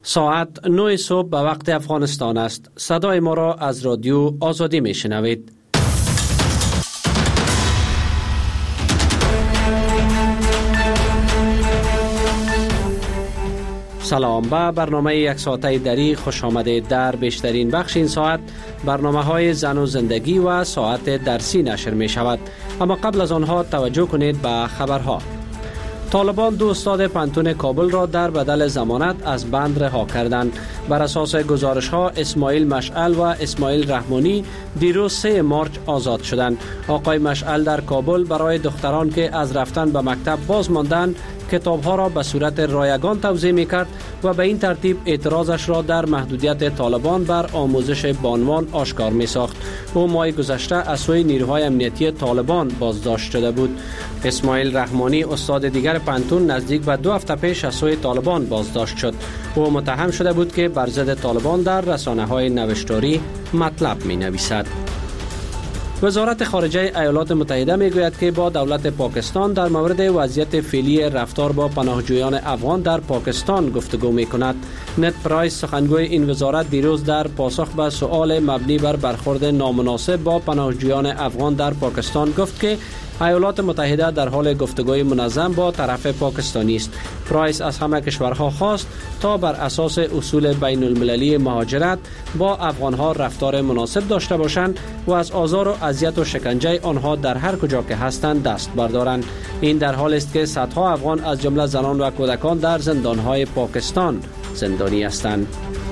ساعت 9 صبح به وقت افغانستان است. صدای ما را از رادیو آزادی می شنوید. سلام، به برنامه یک ساعته دری خوش آمدید. در بیشترین بخش این ساعت برنامه های زن و زندگی و ساعت درسی نشر می شود. اما قبل از آنها توجه کنید به خبرها. طالبان 2 استاد پانتون کابل را در بدل ضمانت از بند رها کردند. بر اساس گزارش ها اسماعیل مشعل و اسماعیل رحمانی دیروز 3 مارچ آزاد شدند. آقای مشعل در کابل برای دختران که از رفتن به مکتب باز ماندند کتاب ها را به صورت رایگان توزیع می کرد و به این ترتیب اعتراضش را در محدودیت طالبان بر آموزش بانوان آشکار می ساخت. او ماه گذشته از سوی نیروهای امنیتی طالبان بازداشت شده بود. اسماعیل رحمانی استاد دیگر پانتون نزدیک به 2 هفته پیش از سوی طالبان بازداشت شد. او متهم شده بود که بر ضد طالبان در رسانه‌های نوشتاری مطلب می نویسد. وزارت خارجه ایالات متحده میگوید که با دولت پاکستان در مورد وضعیت فعلی رفتار با پناهجویان افغان در پاکستان گفتگو میکند. نت پرایس سخنگوی این وزارت دیروز در پاسخ به سؤال مبنی بر برخورد نامناسب با پناهجویان افغان در پاکستان گفت که ایالات متحده در حال گفتگوی منظم با طرف پاکستانی است. پرایس از همه کشورها خواست تا بر اساس اصول بین المللی مهاجرت با افغانها رفتار مناسب داشته باشند و از آزار و اذیت و شکنجه آنها در هر کجا که هستند دست بردارند. این در حالی است که صدها افغان از جمله زنان و کودکان در زندانهای پاکستان زندانی هستند.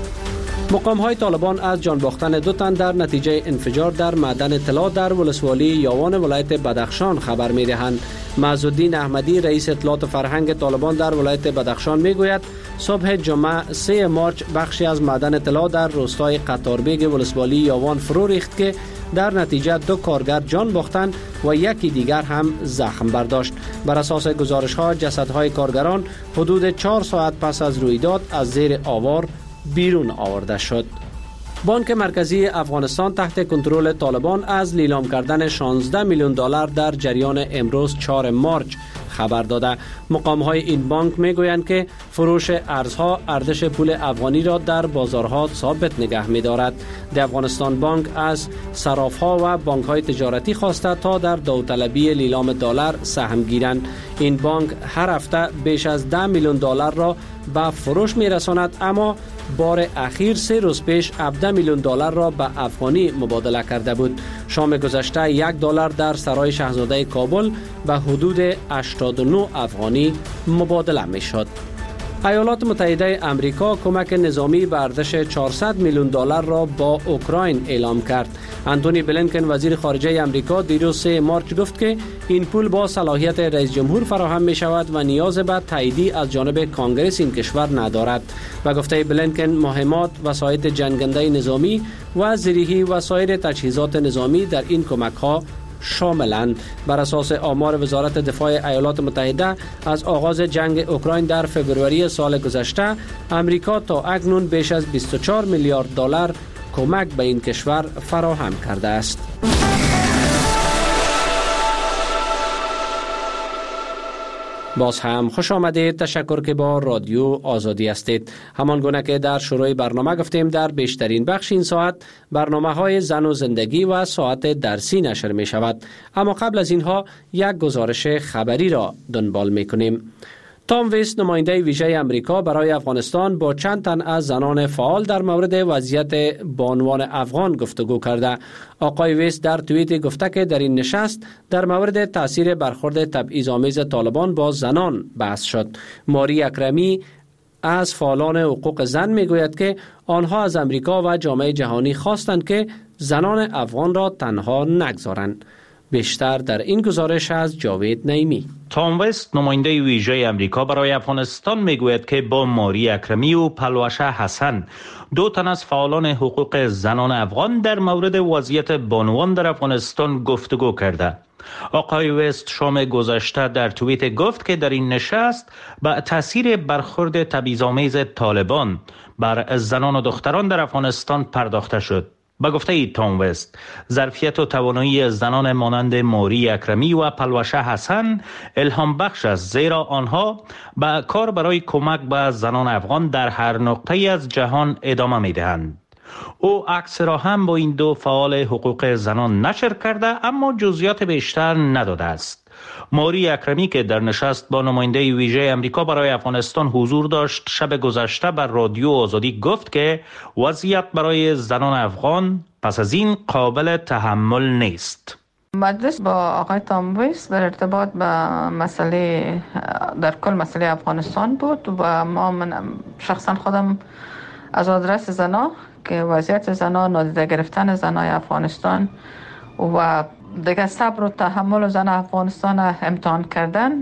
مقام‌های طالبان از جان باختن 2 تن در نتیجه انفجار در معدن طلا در ولسوالی یاوان ولایت بدخشان خبر می‌دهند. معزالدین احمدی رئیس اطلاعات فرهنگ طالبان در ولایت بدخشان می‌گوید صبح جمعه 3 مارچ بخشی از معدن طلا در روستای قطاربیگ ولسوالی یاوان فرو ریخت که در نتیجه 2 کارگر جان باختند و یکی دیگر هم زخم برداشت. بر اساس گزارش‌ها جسدهای کارگران حدود 4 ساعت پس از رویداد از زیر آوار بیرون آورده شد. بانک مرکزی افغانستان تحت کنترل طالبان از لیلام کردن 16 میلیون دلار در جریان امروز 4 مارچ خبر داده. مقام‌های این بانک میگویند که فروش ارزها ارزش پول افغانی را در بازارها ثابت نگه می‌دارد. در افغانستان بانک از صراف‌ها و بانک‌های تجارتی خواسته تا در داوطلبی لیلام دلار سهم گیرند. این بانک هر هفته بیش از 10 میلیون دلار را به فروش می‌رساند، اما بار اخیر 3 روز پیش 17 میلیون دلار را به افغانی مبادله کرده بود. شام گذشته 1 دلار در سرای شاهزاده کابل به حدود 89 افغانی مبادله می‌شد. ایالات متحده آمریکا کمک نظامی به ارزش 400 میلیون دلار را با اوکراین اعلام کرد. انتونی بلینکن وزیر خارجه آمریکا دیروز 3 مارچ گفت که این پول با صلاحیت رئیس جمهور فراهم می شود و نیاز به تایید از جانب کانگرس این کشور ندارد. و گفته بلینکن مهمات، وسایل جنگنده نظامی و زیرهی و سایر تجهیزات نظامی در این کمک ها شاملند. بر اساس آمار وزارت دفاع ایالات متحده از آغاز جنگ اوکراین در فوریه سال گذشته امریکا تا اکنون بیش از 24 میلیارد دلار کمک به این کشور فراهم کرده است. باز هم خوش آمدید. تشکر که با رادیو آزادی هستید. همان گونه که در شروع برنامه گفتیم در بیشترین بخش این ساعت برنامه های زن و زندگی و ساعت درسی نشر می شود. اما قبل از اینها یک گزارش خبری را دنبال می کنیم. تام ویست نماینده ویژه امریکا برای افغانستان با چند تن از زنان فعال در مورد وضعیت بانوان افغان گفتگو کرده. آقای ویست در توییت گفته که در این نشست در مورد تاثیر برخورد تبعیض‌آمیز طالبان با زنان بحث شد. ماری اکرمی از فعالان حقوق زن میگوید که آنها از امریکا و جامعه جهانی خواستند که زنان افغان را تنها نگذارند. بیشتر در این گزارش از جاوید نعیمی. تام وست نماینده ویژه امریکا برای افغانستان میگوید که با ماری اکرمی و پلوشه حسن 2 تن از فعالان حقوق زنان افغان در مورد وضعیت بانوان در افغانستان گفتگو کرده. آقای وست شام گذشته در توییت گفت که در این نشست به تاثیر برخورد تبعیض‌آمیز طالبان بر زنان و دختران در افغانستان پرداخته شد. به گفته تام وست، ظرفیت و توانایی زنان مانند ماری اکرمی و پلوشه حسن الهام بخش است، زیرا آنها به کار برای کمک به زنان افغان در هر نقطه از جهان ادامه می دهند. او عکس را هم با این دو فعال حقوق زنان نشر کرده، اما جزئیات بیشتر نداده است. ماری اکرمی که در نشست با نماینده ویژه امریکا برای افغانستان حضور داشت، شب گذشته بر رادیو آزادی گفت که وضعیت برای زنان افغان پس از این قابل تحمل نیست. مجلس با آقای تام وست در ارتباط به مسئله در کل مسئله افغانستان بود و من شخصا خودم از آدرس زنا که وضعیت زنا، نادیده گرفتن زنای افغانستان و دیگه صبر و تحمل زن افغانستان امتحان کردن،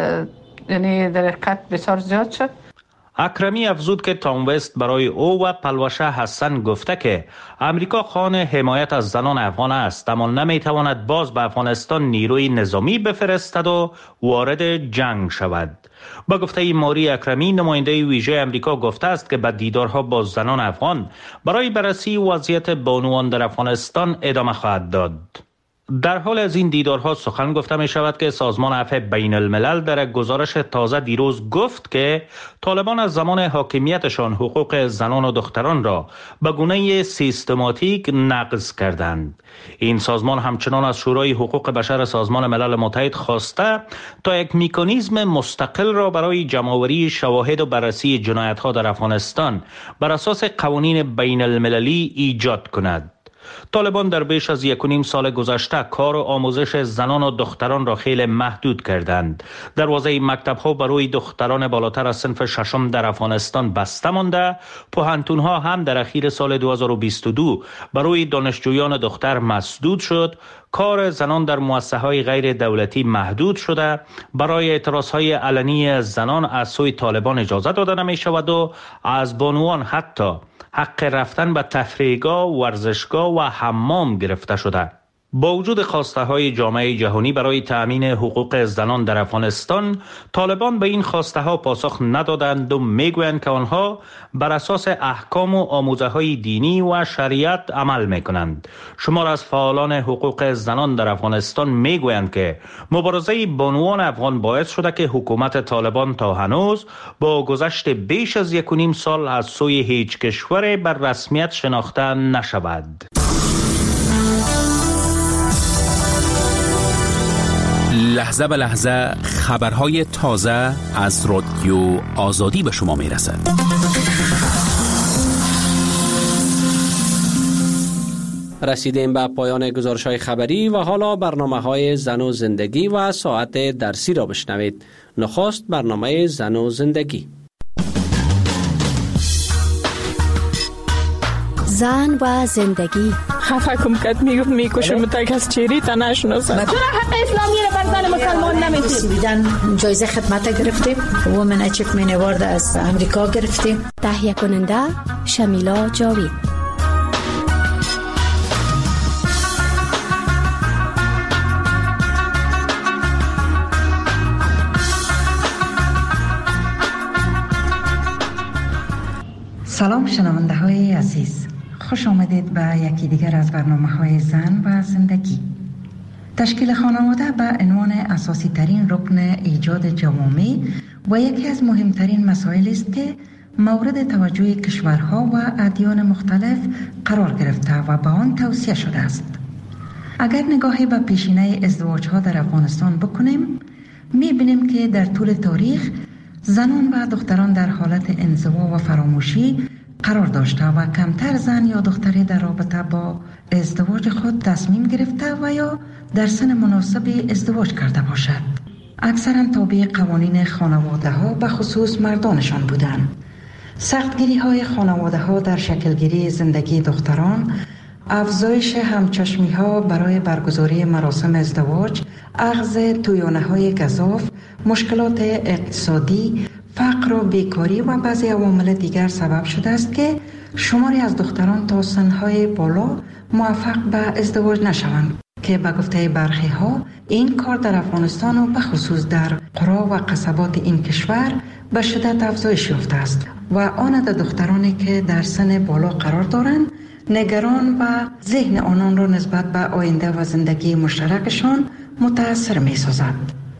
یعنی در حقیقت بسیار زیاد شد. اکرمی افزود که تام وست برای او و پلوشه حسن گفته که امریکا خواهان حمایت از زنان افغان است، اما نمیتواند باز به افغانستان نیروی نظامی بفرستد و وارد جنگ شود. با گفته ماری اکرمی، نماینده ویژه امریکا گفته است که به دیدارها با زنان افغان برای بررسی وضعیت بانوان در افغانستان ادامه خواهد داد. در حال از این دیدارها سخن گفته می شود که سازمان عفو بین الملل در گزارش تازه دیروز گفت که طالبان از زمان حاکمیتشان حقوق زنان و دختران را به گونه سیستماتیک نقض کردند. این سازمان همچنان از شورای حقوق بشر سازمان ملل متحد خواسته تا یک مکانیزم مستقل را برای جمع‌آوری شواهد و بررسی جنایت‌ها در افغانستان بر اساس قوانین بین المللی ایجاد کند. طالبان در بیش از 1.5 سال گذشته کار و آموزش زنان و دختران را خیلی محدود کردند. دروازه مکتب‌ها برای دختران بالاتر از صنف ششم در افغانستان بسته مانده. پوهنتون‌ها هم در اخیر سال 2022 برای دانشجویان دختر مسدود شد. کار زنان در مؤسسه‌های غیر دولتی محدود شده. برای اعتراضهای علنی زنان از سوی طالبان اجازه داده نمی‌شود و از بانوان حتی حق رفتن به تفریحگاه، ورزشگاه و حمام گرفته شده. با وجود خواسته های جامعه جهانی برای تأمین حقوق زنان در افغانستان، طالبان به این خواسته ها پاسخ ندادند و میگویند که آنها بر اساس احکام و آموزه های دینی و شریعت عمل میکنند. شمار از فعالان حقوق زنان در افغانستان میگویند که مبارزه بانوان افغان باعث شده که حکومت طالبان تا هنوز با گذشت بیش از 1.5 سال از سوی هیچ کشور بر رسمیت شناخته نشود. لحظه به لحظه خبرهای تازه از رادیو آزادی به شما میرسد. رسیدیم به پایان گزارش‌های خبری و حالا برنامه‌های زن و زندگی و ساعت درسی را بشنوید. نخست برنامه زن و زندگی. زن و زندگی. خفه کم کت میکشم تک از چیری تا نشناسم. چرا حق اسلامی را بر زن مسلمان نمیدید؟ بیدن جایزه خدمت گرفتیم. وومن اچیومنت اوارد از امریکا گرفتیم. تهیه کننده شمیلا جاوید. سلام شنونده های عزیز، خوش آمدید به یکی دیگر از برنامه‌های زن و زندگی. تشکیل خانواده به عنوان اساسی ترین رکن ایجاد جوامع و یکی از مهمترین مسائل است که مورد توجه کشورها و ادیان مختلف قرار گرفته و به آن توصیه شده است. اگر نگاهی به پیشینه ازدواج‌ها در افغانستان بکنیم، می‌بینیم که در طول تاریخ زنان و دختران در حالت انزوا و فراموشی قرار داشته و کمتر زن یا دختری در رابطه با ازدواج خود تصمیم گرفته و یا در سن مناسب ازدواج کرده باشد. اکثرا تابع قوانین خانواده ها به خصوص مردانشان بودند. سختگیری های خانواده ها در شکلگیری زندگی دختران، افزایش همچشمی ها برای برگزاری مراسم ازدواج، اخذ تویانه های گزاف، مشکلات اقتصادی، فقر و بیکاری و بعضی عوامل دیگر سبب شده است که شماری از دختران تا سنهای بالا موفق به ازدواج نشوند که به گفته برخی ها این کار در افغانستان و به خصوص در قرا و قصبات این کشور به شدت افزایش یافته است و آن عدد دخترانی که در سن بالا قرار دارند نگران و ذهن آنان را نسبت به آینده و زندگی مشترکشان متاثر می سازد.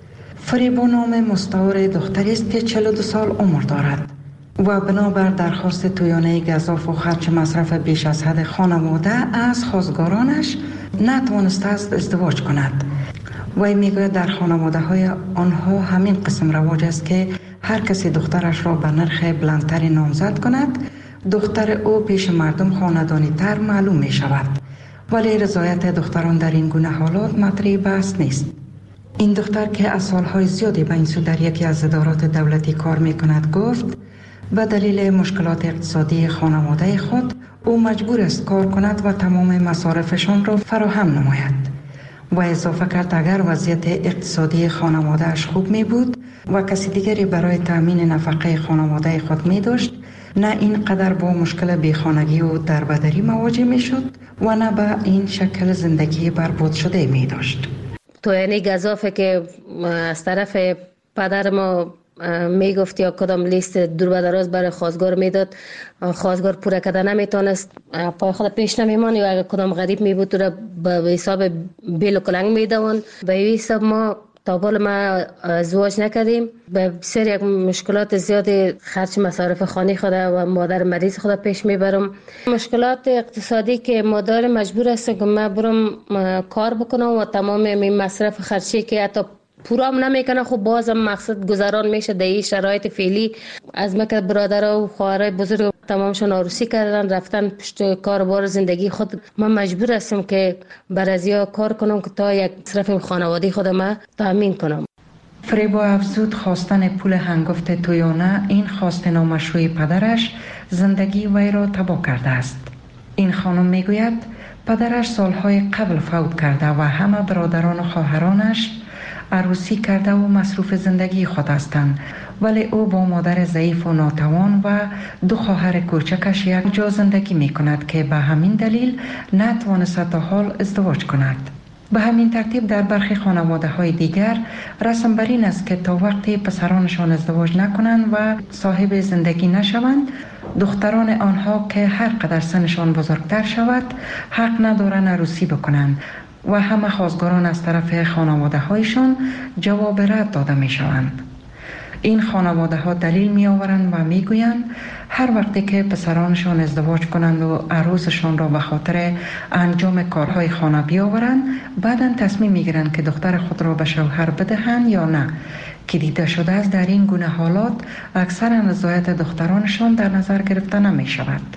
فریبا نام مستعار دختری است که 42 سال عمر دارد و بنابر درخواست تویانه گزاف و خرچ مصرف بیش از حد خانواده از خواستگارانش نتوانسته است ازدواج کند. وی میگوید در خانواده های آنها همین قسم رواج است که هر کسی دخترش را به نرخ بلندتری نامزد کند، دختر او پیش مردم خاندانی تر معلوم می شود. ولی رضایت دختران در این گونه حالات مطرح بحث نیست. این دختر که از سالهای زیادی به این سو در یکی از ادارات دولتی کار می کند گفت به دلیل مشکلات اقتصادی خانواده خود او مجبور است کار کند و تمام مصارفشان را فراهم نماید. و اضافه کرد اگر وضعیت اقتصادی خانوادهش خوب می بود و کسی دیگری برای تأمین نفقه خانواده خود می داشت، نه اینقدر با مشکل بیخانگی و دربدری مواجه می شد و نه به این شکل زندگی برباد شده می داشت. تو یعنی گزافه که از طرف پدر ما می گفت یا کدام لیست دور و دراز برای خواستگار میداد، خواستگار پوره کردن نمیتونست، پای خود پیش نمیمان یا اگر کدام غریب می بود تو را به حساب بیل و کلنگ میدوان. به این حساب ما تا بال ما ازدواج نکردیم. به بسیار یک مشکلات زیادی خرچ مصارف خانه خود و مادر مریض خود پیش میبرم. مشکلات اقتصادی که مادر مجبور است که من برم کار بکنم و تمام این مصرف خرچی که حتی پورام نمیکنه، خب بازم مقصد گذران میشه در این شرایط فعلی. از مکه برادر و خواهرای بزرگ تمامشون عروسی کردن رفتن پشت کاربار زندگی خود. من مجبور هستم که بر ازیا کار کنم که تا یک مصرف خانوادگی خودم تامین کنم. فریبا افزود خواستن پول هنگفت تویانه این خواست نامشروع پدرش زندگی وی را تباه کرده است. این خانم میگوید پدرش سالهای قبل فوت کرده و همه برادران و خواهرانش عروسی کرده و مصروف زندگی خود هستند، ولی او با مادر ضعیف و ناتوان و 2 خواهر کوچکش یک جا زندگی می کند که به همین دلیل نتوانست تا حال ازدواج کند. به همین ترتیب در برخی خانواده های دیگر رسم بر این است که تا وقتی پسرانشان ازدواج نکنند و صاحب زندگی نشوند، دختران آنها که هر قدر سنشان بزرگتر شود حق ندارند عروسی بکنند و همه خواستگاران از طرف خانواده هایشان جواب رد داده می شوند. این خانواده ها دلیل می آورند و می گویند هر وقتی که پسرانشان ازدواج کنند و عروسشان را به خاطر انجام کارهای خانه بیاورند، بعداً تصمیم می گیرند که دختر خود را به شوهر بدهند یا نه، که دیده شده است در این گونه حالات اکثر رضایت دخترانشان در نظر گرفته نمی شود.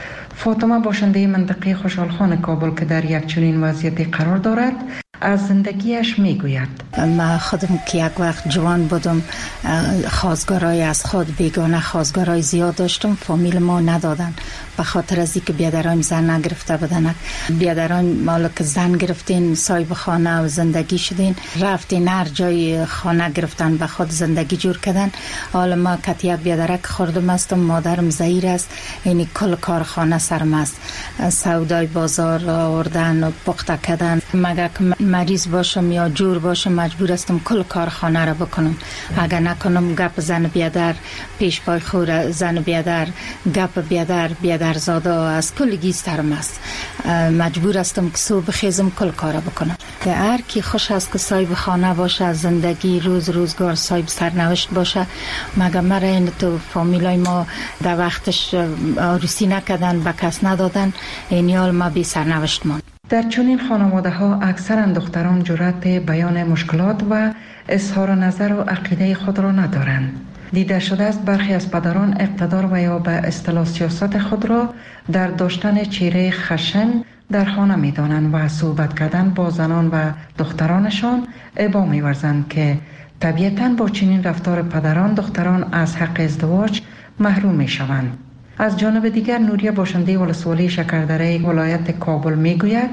فاطمه باشنده منطقه خوشحالخان کابل که در یک چنین وضعیتی قرار دارد از زندگیش میگوید. من خودم که یک وقت جوان بودم خواستگارای از خود بیگانه خواستگارای زیاد داشتم، فامیل ما ندادن به خاطر از اینکه بیادران زن نگرفته بودن. بیادران مالا که زن گرفتین صاحب خانه و زندگی شدین، رفتین هر جای خانه گرفتن به خود زندگی جور کردن. حالا ما که یک بیادرک خوردم هستم، مادرم زهیر است، یعنی کل کار خانه سرم است، سودای بازار آوردن و پخته کردن. مگه مریض باشم یا جور باشم مجبور هستم کل کار خانه را بکنم. اگر نکنم گپ زن بیادر پیش پای خور، زن بیادر گپ بیادر زاده از کل گیسترم است. مجبور هستم که صبح خیزم کل کار را بکنم. که هر کی خوش است که صاحب خانه باشه، زندگی روزگار صاحب سرنوشت باشه. مگه مرا این تو فامیلای ما در وقتش عروسی نکردن، به کس ندادن، این حال ما بی سرنوشت ماند. در چنین خانواده ها اکثرا دختران جرأت بیان مشکلات و اظهار نظر و عقیده خود را ندارند. دیده شده است برخی از پدران اقتدار و یا به اصطلاح سیاست خود را در داشتن چهره خشن در خانه می دانند و صحبت کردن با زنان و دخترانشان ابا می ورزند که طبیعتاً با چنین رفتار پدران دختران از حق ازدواج محروم می شوند. از جانب دیگر نوریه باشنده ولسوالی شکردره ولایت کابل می گوید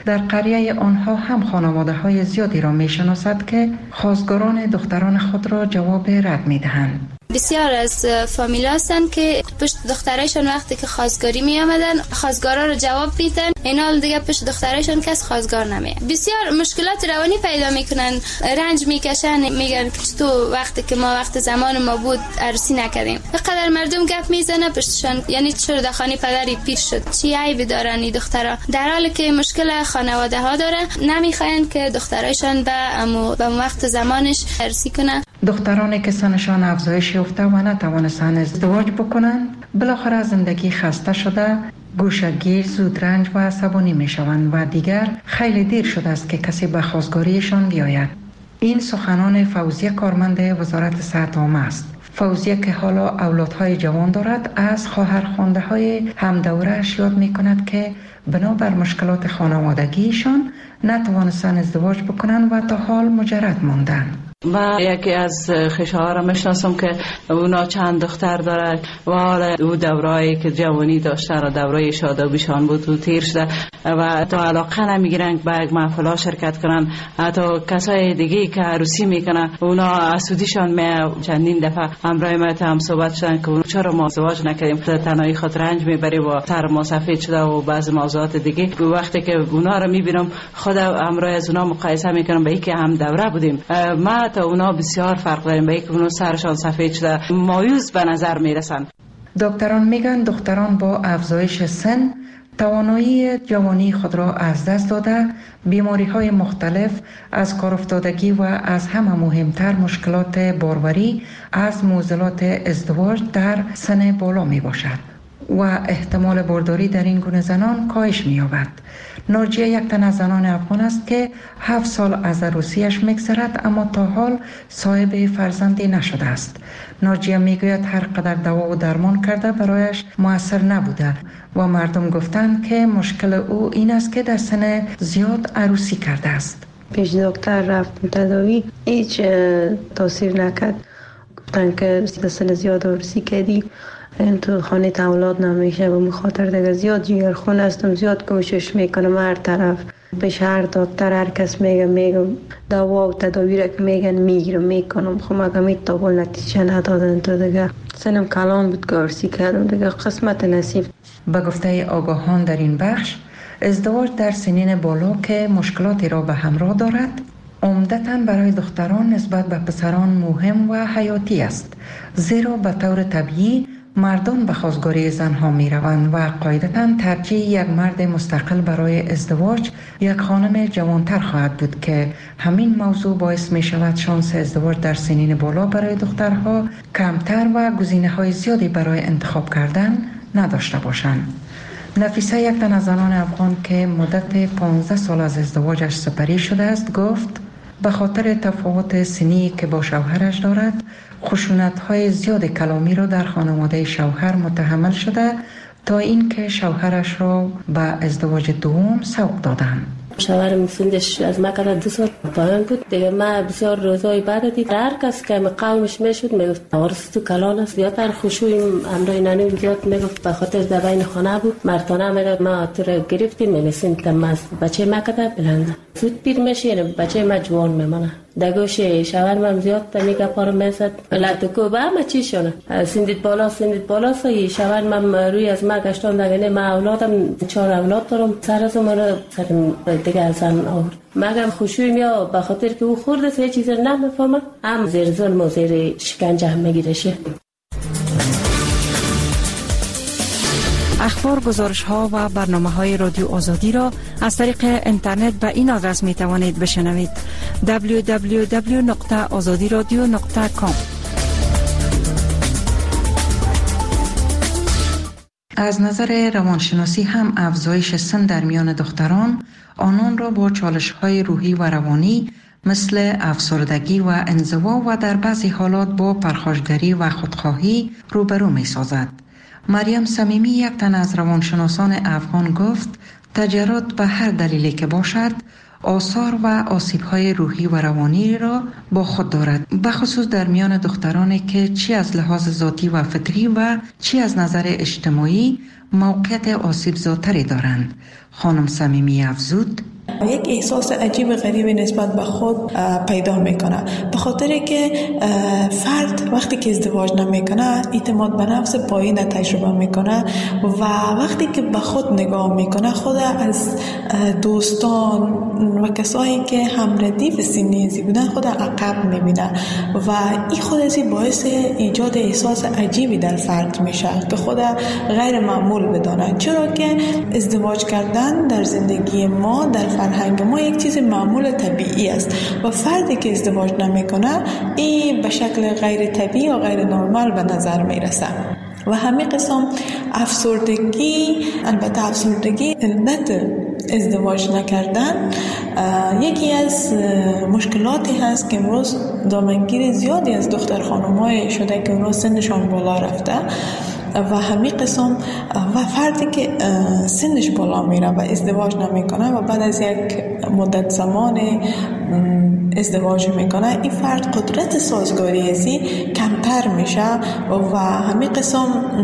در قریه آنها هم خانواده های زیادی را می شناسد که خواستگاران دختران خود را جواب رد می دهند. بسیار از فامیلا هستند که پشت دخترایشان وقتی که خواستگاری می آمدن خواستگارا رو جواب میدن، اینا دیگه پشت دخترایشان کس خواستگار نمیه. بسیار مشکلات روانی پیدا میکنن، رنج میکشن، میگن که تو وقتی که ما وقت زمان ما بود عروسی نکردیم. بقدر مردم گپ میزنه پشتشان، یعنی چرا دخانی پدری پیر شد، چی عیبی دارن این دخترا، در حالی که مشکل خانواده ها داره، نمیخواین که دخترایشان به وقت زمانش عروسی کنه. دخترانی که سنشان افزایش یافته و نتوانستند ازدواج بکنند، بالاخره زندگی خسته شده، گوشه‌گیر، زودرنج و عصبانی میشوند و دیگر خیلی دیر شده است که کسی به خواستگاریشان بیاید. این سخنان فوزیه کارمند وزارت صحت عامه است. فوزیه که حالا اولادهای جوان دارد از خواهرخوانده‌های همدوره‌اش یاد می‌کند که بنابر مشکلات خانوادگیشان نتوانستند ازدواج بکنند و تا حال مجرد ماندند. و یکی از خشها را میشناسم که اونا چند دختر داره و حالا او دورایی که جوانی داشته و دورای شادابیشان بود و تیر شده و تا علاقه نمیگیرن به یک محفل شرکت کنن. حتی کسای دیگه که عروسی میکنن اونا اسودیشان می چندین دفعه همراه ما هم صحبت شدن که اونا چرا ما ازدواج نکردیم، تنهایی خود رنج میبری و سر ما سفید شده و بعض موضوعات دیگه. وقتی که اونا رو میبینم خود همراه از اونا مقایسه میکنم به اینکه هم دوره بودیم، ما تا اونا بسیار فرق داریم، به اینکه اونا سرشان سفید شده مایوس به نظر میرسن. دکتران میگن دختران با افزایش سن توانایی جوانی خود را از دست داده، بیماری های مختلف از کار افتادگی و از همه مهمتر مشکلات باروری از معضلات ازدواج در سن بالا می باشد و احتمال بارداری در این گونه زنان کاهش می یابد. ناجیه یک تن از زنان افغان است که 7 سال از عروسیش می‌گذرد اما تا حال صاحب فرزندی نشده است. ناجیه میگوید هر قدر دوا و درمان کرده برایش مؤثر نبوده و مردم گفتند که مشکل او این است که در سن زیاد عروسی کرده است. پیش دکتر رفت تداوی، هیچ تاثیر نکرد. گفتن که در سن زیاد عروسی کردی، این تو خانه اولاد نمیشه و مخاطر دیگه زیاد جیگرخون هستم، زیاد کوشش میکنم هر طرف به هر دکتر هر کس میگم دوا و تداوی را که میگن میگیرم میکنم، خب مگه میتابل نتیجه ندادن تو دیگه سنم کلان بود که عروسی کردم دیگه قسمت نصیب. به گفته آگاهان در این بخش ازدواج در سنین بالا که مشکلاتی را به همراه دارد عمدتاً برای دختران نسبت به پسران مهم و حیاتی است، زیرا به طور طبیعی مردان به خواستگاری زنها می روند و قاعدتاً ترجیح یک مرد مستقل برای ازدواج یک خانم جوانتر خواهد بود که همین موضوع باعث می شود شانس ازدواج در سنین بالا برای دخترها کمتر و گزینه‌های زیادی برای انتخاب کردن نداشته باشند. نفیسه یک تن از زنان افغان که مدت 15 سال از ازدواجش سپری شده است گفت به خاطر تفاوت سنی که با شوهرش دارد خشونت‌های زیاد کلامی را در خانواده شوهر متحمل شده تا اینکه شوهرش را به ازدواج دوم سوق دادند. شوهرم سندش از ما کردن 2 سال پایان بود دیگه. ما بسیار روزای بعد دید هر کس که قومش میشد میگفت وارث تو کلان است، زیادتر خشوع امرای نانی زیاد میگفت به خاطر در بین خانه بود. مردانه میگفت ما تو را گرفتیم میرسیم تماس بچه ما کده بلند زود پیر میشه بچه ما جوان میمونه. دگوش شوهرم زیاد میگه پارو میزد لاتو با ما چی شونه سندید بالا سایی شوهرم روی از ما گشتان دیگه. ما اولادم 4 اولاد دارم، سر از مرا سرم دیگه زن آورد. مگم خوشویم یا به خاطر که او خورده سه چیز نمیفهمه هم زیر ظلم و زیر شکنجه هم میگیرشه. اخبار، گزارش ها و برنامه های رادیو آزادی را از طریق اینترنت به این آدرس می توانید بشنوید: www.azadiradio.com. از نظر روانشناسی هم افزایش سن در میان دختران آنان را با چالش های روحی و روانی مثل افسردگی و انزوا و در بعضی حالات با پرخاشگری و خودخواهی روبرو می سازد. مریم صمیمی یک تن از روانشناسان افغان گفت تجربات به هر دلیلی که باشد آثار و آسیب‌های روحی و روانی را با خود دارد، بخصوص در میان دخترانی که چی از لحاظ ذاتی و فطری و چی از نظر اجتماعی موقعیت آسیب زاتری دارند. خانم صمیمی افزود یک احساس عجیب غریبی نسبت به خود پیدا میکنه، به خاطر که فرد وقتی که ازدواج نمیکنه اعتماد به نفس پایین تجربه میکنه و وقتی که به خود نگاه میکنه خود از دوستان و کسایی که همردیف سنی بودن خود عقب میبینه و این خود از باعث ایجاد احساس عجیبی در فرد میشه که خود غیر معمول بدانه، چرا که ازدواج کردن در زندگی ما در فرهنگ ما یک چیز معمول طبیعی است و فردی که ازدواج نمیکنه این به شکل غیر طبیعی و غیر نرمال به نظر میرسه. و همین قسم افسردگی، البته افسردگی علت ازدواج نکردن یکی از مشکلاتی هست که امروز دامنگیر زیادی از دختر خانم‌های شده که امروز سنشان بالا رفته و همین قسم و فردی که سنش بالا میره و ازدواج نمیکنه و بعد از یک مدت زمان ازدواج میکنه، این فرد قدرت سازگاری ازی کمتر میشه و همین قسم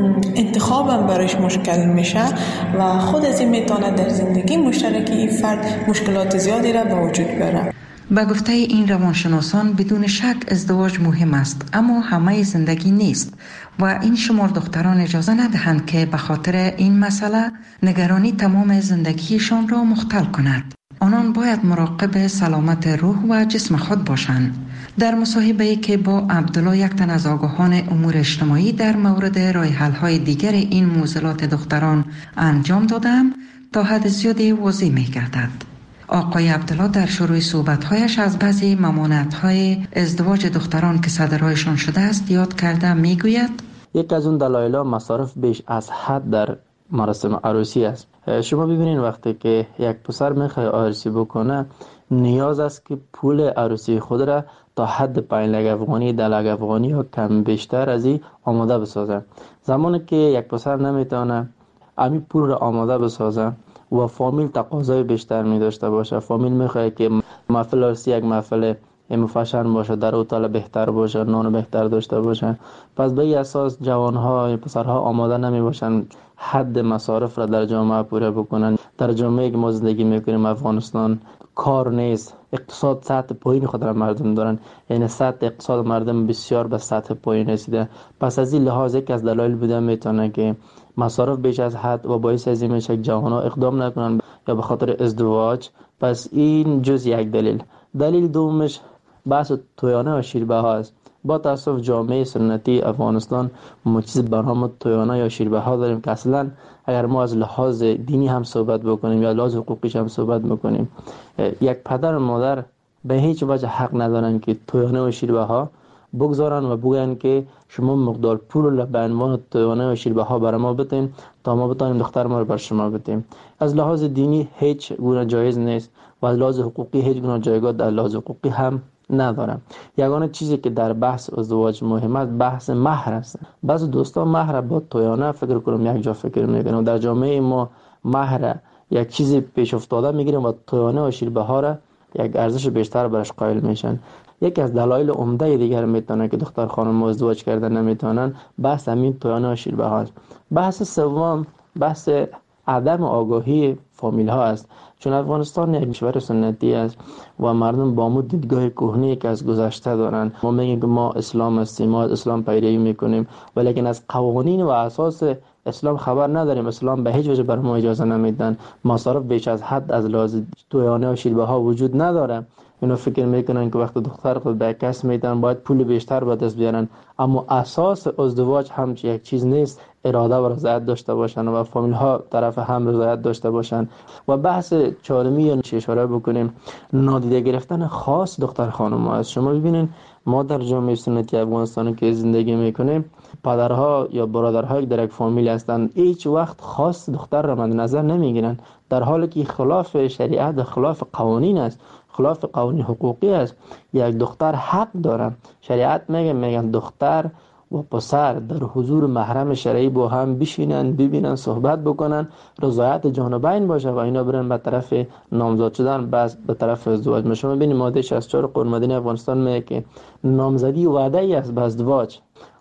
انتخابم برایش مشکل میشه و خود از این میتونه در زندگی مشترکی این فرد مشکلات زیادی را به وجود بیاره. به گفته این روانشناسان بدون شک ازدواج مهم است، اما همه زندگی نیست و این شمار دختران اجازه ندهند که به خاطر این مسئله نگرانی تمام زندگیشان را مختل کند. آنان باید مراقب سلامت روح و جسم خود باشند. در مصاحبه‌ای که با عبدالله، یک تن از آگاهان امور اجتماعی، در مورد راه حل‌های دیگر این معضلات دختران انجام دادم، تا حد زیادی واضح می‌گردد. آقای عبدالله در شروع صحبت‌هایش از بعضی ممانعت‌های ازدواج دختران که صدرهایشان شده است یاد کرده میگوید: یک از اون دلایل مصارف بیش از حد در مراسم عروسی است. شما ببینید وقتی که یک پسر میخواد عروسی بکنه نیاز است که پول عروسی خود را تا حد 5 لک افغانی، 10 لک افغانی یا کم بیشتر از این آماده بسازه. زمانی که یک پسر نمیتونه همین پول را آماده بسازه و فامیل تقاضای بیشتر می داشته باشه، فامیل میخواد که محفل عروسی یک محفل مفشن باشه، در اتاق بهتر باشه، نان بهتر داشته باشه، پس به این اساس جوانها، پسرها آماده نمی باشن حد مصارف را در جامعه پوره بکنن. در جامعه که ما زندگی میکنیم افغانستان کار نیست، اقتصاد سطح پایین خود را مردم دارن، یعنی سطح اقتصاد مردم بسیار به سطح پایین رسیده. پس از این لحاظ یک از دلایل بوده میتونه که مصارف بیش از حد و باعث از این میشه که جوانها اقدام نکنن یا به خاطر ازدواج. پس این جز یک دلیل. دلیل دومش بحث تویانه و شیربه ها است. با تاسف جامعه سنتی افغانستان ما چیز به نام تویانه یا شیربه ها داریم که اصلا اگر ما از لحاظ دینی هم صحبت بکنیم یا لحاظ حقوقیش هم صحبت بکنیم، یک پدر و مادر به هیچ وجه حق ندارن که تویانه و شیربه ها بگذارن و بگن که شما مقدار پول را به عنوان تویانه و شیربه ها برای ما بتین تا ما بتانیم دختر ما رو بر شما بتیم. از لحاظ دینی هیچ گونه جایز نیست و از لحاظ حقوقی هیچ گونه جایگاه در لحاظ حقوقی هم ندارم. یگانه چیزی که در بحث ازدواج مهم است بحث مهر است. بعض دوستان مهر با تویانه فکر کنم یک جا فکر میکنم. در جامعه ما مهر یک چیزی پیش افتاده میگیریم و تویانه و شیربه ها را یک ارزش بیشتر برش قائل میشن. یکی از دلایل عمده دیگر میتونه که دختر خانم ازدواج کردن نمیتونن بحث همین تویانه و شیربه ها است. بحث سوم بحث عدم آگاهی فامیل ها است. چون افغانستان یک کشور سنتی است و مردم با مو دیدگاه کهنه‌ای که از گذشته دارن. ما میگیم که ما اسلام هستیم، ما اسلام پیروی میکنیم، ولیکن از قوانین و اساس اسلام خبر نداریم. اسلام به هیچ وجه بر ما اجازه نمیدن. مصارف بیش از حد از لحاظ تویانه و شیربه ها وجود نداره. اینا فکر میکنن که وقتی دختر خود به کس میدن باید پول بیشتر به دست بیارن، اما اساس ازدواج هم یک چیز نیست. اراده و رضایت داشته باشن و فامیل ها طرف هم رضایت داشته باشن. و بحث چهارمی اشاره بکنیم نادیده گرفتن خاص دختر خانم ها است. شما ببینید ما در جامعه سنتی افغانستان که زندگی میکنیم پدرها یا برادرها در یک فامیل هستند، هیچ وقت خاص دختر را مد نظر نمیگیرن، در حالی که خلاف شریعت، خلاف قوانین است، خلاف قوانین حقوقی است. یک دختر حق داره. شریعت میگن دختر و پسر در حضور محرم شرعی با هم بشینن، ببینن، صحبت بکنن، رضایت جانبین باشه و اینا برن به طرف نامزد شدن، بس به طرف ازدواج. شما ببینید ماده 64 قانون مدنی افغانستان میگه که نامزدی وعده ای است به ازدواج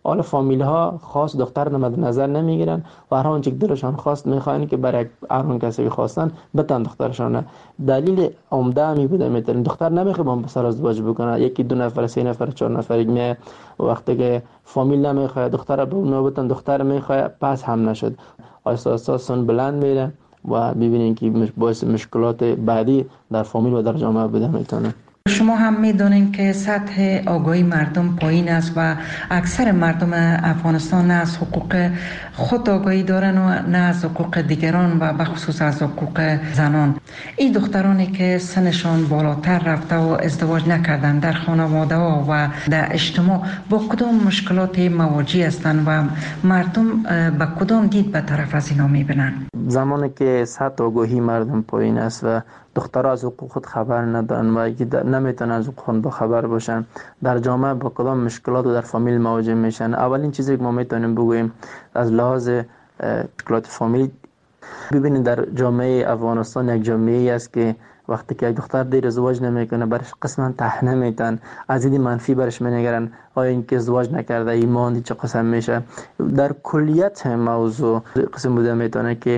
حالا فامیل ها خاص دختر مد نظر نمیگیرن و هر آنچه دلشان خواست میخواین که برای هر اون کسی که خواستن بتن دخترشان. دلیل عمده می بوده میتونه دختر نمیخواد با پسر ازدواج بکنه، یکی دو نفر سه نفر چهار نفر میه، وقتی که فامیل نمیخواد دختر به اون بتن دختر میخواد پس هم نشد، آهسته سن بلند میره و ببینین که باعث مشکلات بعدی در فامیل و در جامعه بوده میتونه. شما هم میدونین که سطح آگاهی مردم پایین است و اکثر مردم افغانستان نه از حقوق خود آگاهی دارن و نه از حقوق دیگران و بخصوص از حقوق زنان. این دخترانی که سنشان بالاتر رفته و ازدواج نکردن در خانواده ها و در اجتماع با کدام مشکلات مواجه هستند و مردم به کدام دید به طرف از اینا میبینن؟ زمانی که سطح آگاهی مردم پایین است و دخترها از حقوق خود خبر ندارن و نمیتونن از حقوق خود خبر باشن، در جامعه با کدام مشکلات و در فامیل مواجه میشن. اولین چیزی که ما میتونیم بگوییم از لحاظ مشکلات فامیل، ببینید در جامعه افغانستان یک جامعه است که وقتی که یک دختر دیر ازدواج نمیکنه برش قسما طعنه میتن، از دید منفی برش مینگرن، آیا این که ازدواج نکرده ایمان چه قسم میشه. در کلیت موضوع قسم بوده میتونه که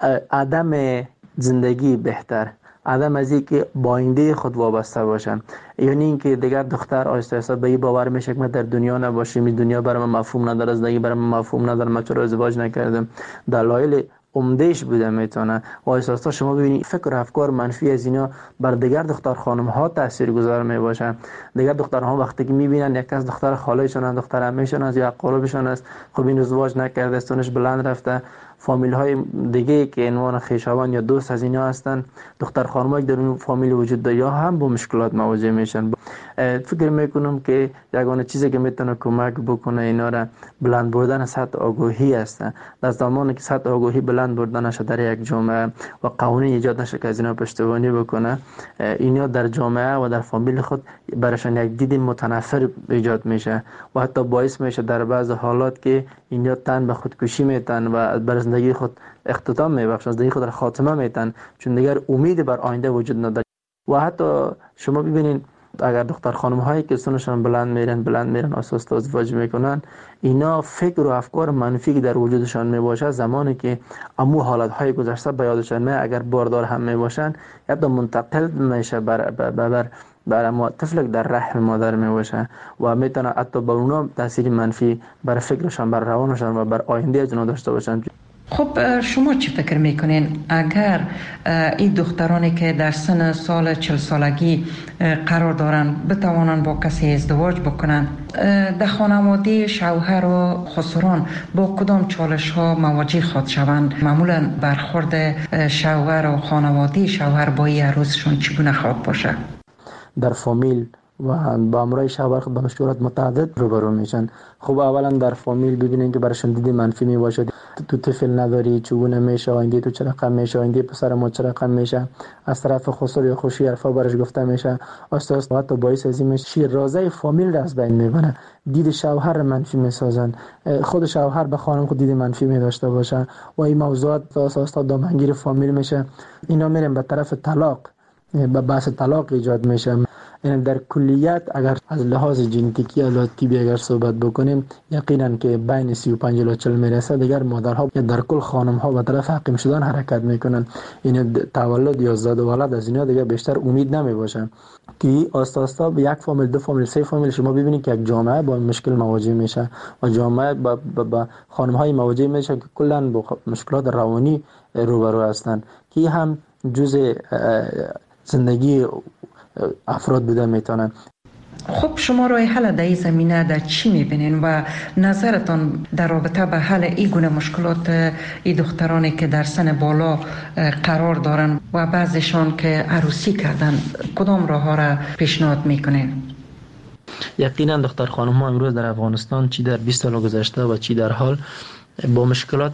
عدم زندگی بهتر، عدم از این که با آینده خود وابسته باشن، یعنی اینکه دیگر دختر آهسته آهسته به این باور میشه که من در دنیا نباشم، این دنیا برای من مفهوم نداره، زندگی برای من مفهوم نداره، من چرا ازدواج نکردم. دلایل عمدهش بوده میتونه و آهسته آهسته شما ببینید فکر و افکار منفی از اینا بر دیگر دختر خانم ها تاثیرگذار میباشن. دیگر دخترها وقتی که میبینن یک از دختر خالهشون، دختر عمهشون است یا قربشون است، خب این ازدواج نکرده، سنش بلند رفته، فامیل های دیگه که عنوان خویشاوند یا دوست از اینا هستن، دختر خانمایی در اون فامیل وجود داره یا هم با مشکلات مواجه میشن. فکر میکنم که یگانه چیزی که میتونه کمک بکنه اینا را بلند بردن سطح آگاهی است. در زمانی که سطح آگاهی بلند بردن نشه در یک جامعه و قوانین ایجاد نشه که از اینا پشتیبانی بکنه، اینا در جامعه و در فامیل خود براشون یک دید متنفر ایجاد میشه و حتی باعث میشه در بعض حالات که اینا تن به خودکشی میتن و بر زندگی خود اختتام میبخشن، زندگی خود را خاتمه میتن، چون دیگر امید بر آینده وجود نداره. و حتی شما ببینید اگر دختر خانم هایی که سنشون بلند میرن اساس ازدواج میکنن، اینا فکر و افکار منفی که در وجودشان میباشه زمانی که امو حالت های گذشته به یادشان میاد، اگر باردار هم میباشن یا منتقل میشه بر طفل در رحم مادر میباشه و میتونه حتی به اونا تاثیر منفی بر فکرشان، بر روانشان و بر آینده از اونا داشته باشن. خب شما چی فکر میکنین اگر این دخترانی که در سن سال 40 سالگی قرار دارن بتوانن با کسی ازدواج بکنن، در خانواده شوهر و خسران با کدام چالش ها مواجه خود شوند؟ معمولا برخورد شوهر و خانواده شوهر با این عروسشون چگونه خواهد باشه؟ در فامیل و با امرای شوهر با مشکلات متعدد روبرو میشن. خب اولا در فامیل ببینین که براشون دید منفی میباشه، تو طفل نداری چگونه میشه، آینده تو چه رقم میشه، آینده پسر ما چه رقم میشه، از طرف خسر یا خوشی حرفا برش گفته میشه، آهسته حتی باعث از این میشه رازه فامیل را از بین میبره، دید شوهر منفی میسازن، خود شوهر به خانم خود دید منفی میداشته باشه و این موضوعات آهسته دامنگیر فامیل میشه. اینا میرن به طرف طلاق، به بحث طلاق ایجاد میشه. یعنی در کلیت اگر از لحاظ ژنتیکی یا طبی اگر صحبت بکنیم، یقینا که بین 35 الی 40 میرسه دیگر مادرها یا در کل خانم ها به طرف حقیم شدن حرکت میکنن. این تولد یا زاد و ولد از اینا دیگر بیشتر امید نمیباشه که آستا آستا یک فامیل، دو فامیل، سه فامیل شما ببینید که یک جامعه با مشکل مواجه میشه و جامعه با خانم های مواجه میشه که کلا با مشکلات روانی روبرو هستند که هم جزء زندگی افراد بوده میتونن. خب شما راه حل در این زمینه در چی میبینین و نظرتان در رابطه به حل این گونه مشکلات این دخترانی که در سن بالا قرار دارن و بعضیشان که عروسی کردن، کدام راه ها را پیشنهاد میکنین؟ یقینا دختر خانم ها امروز در افغانستان چی در 20 سال گذشته و چی در حال با مشکلات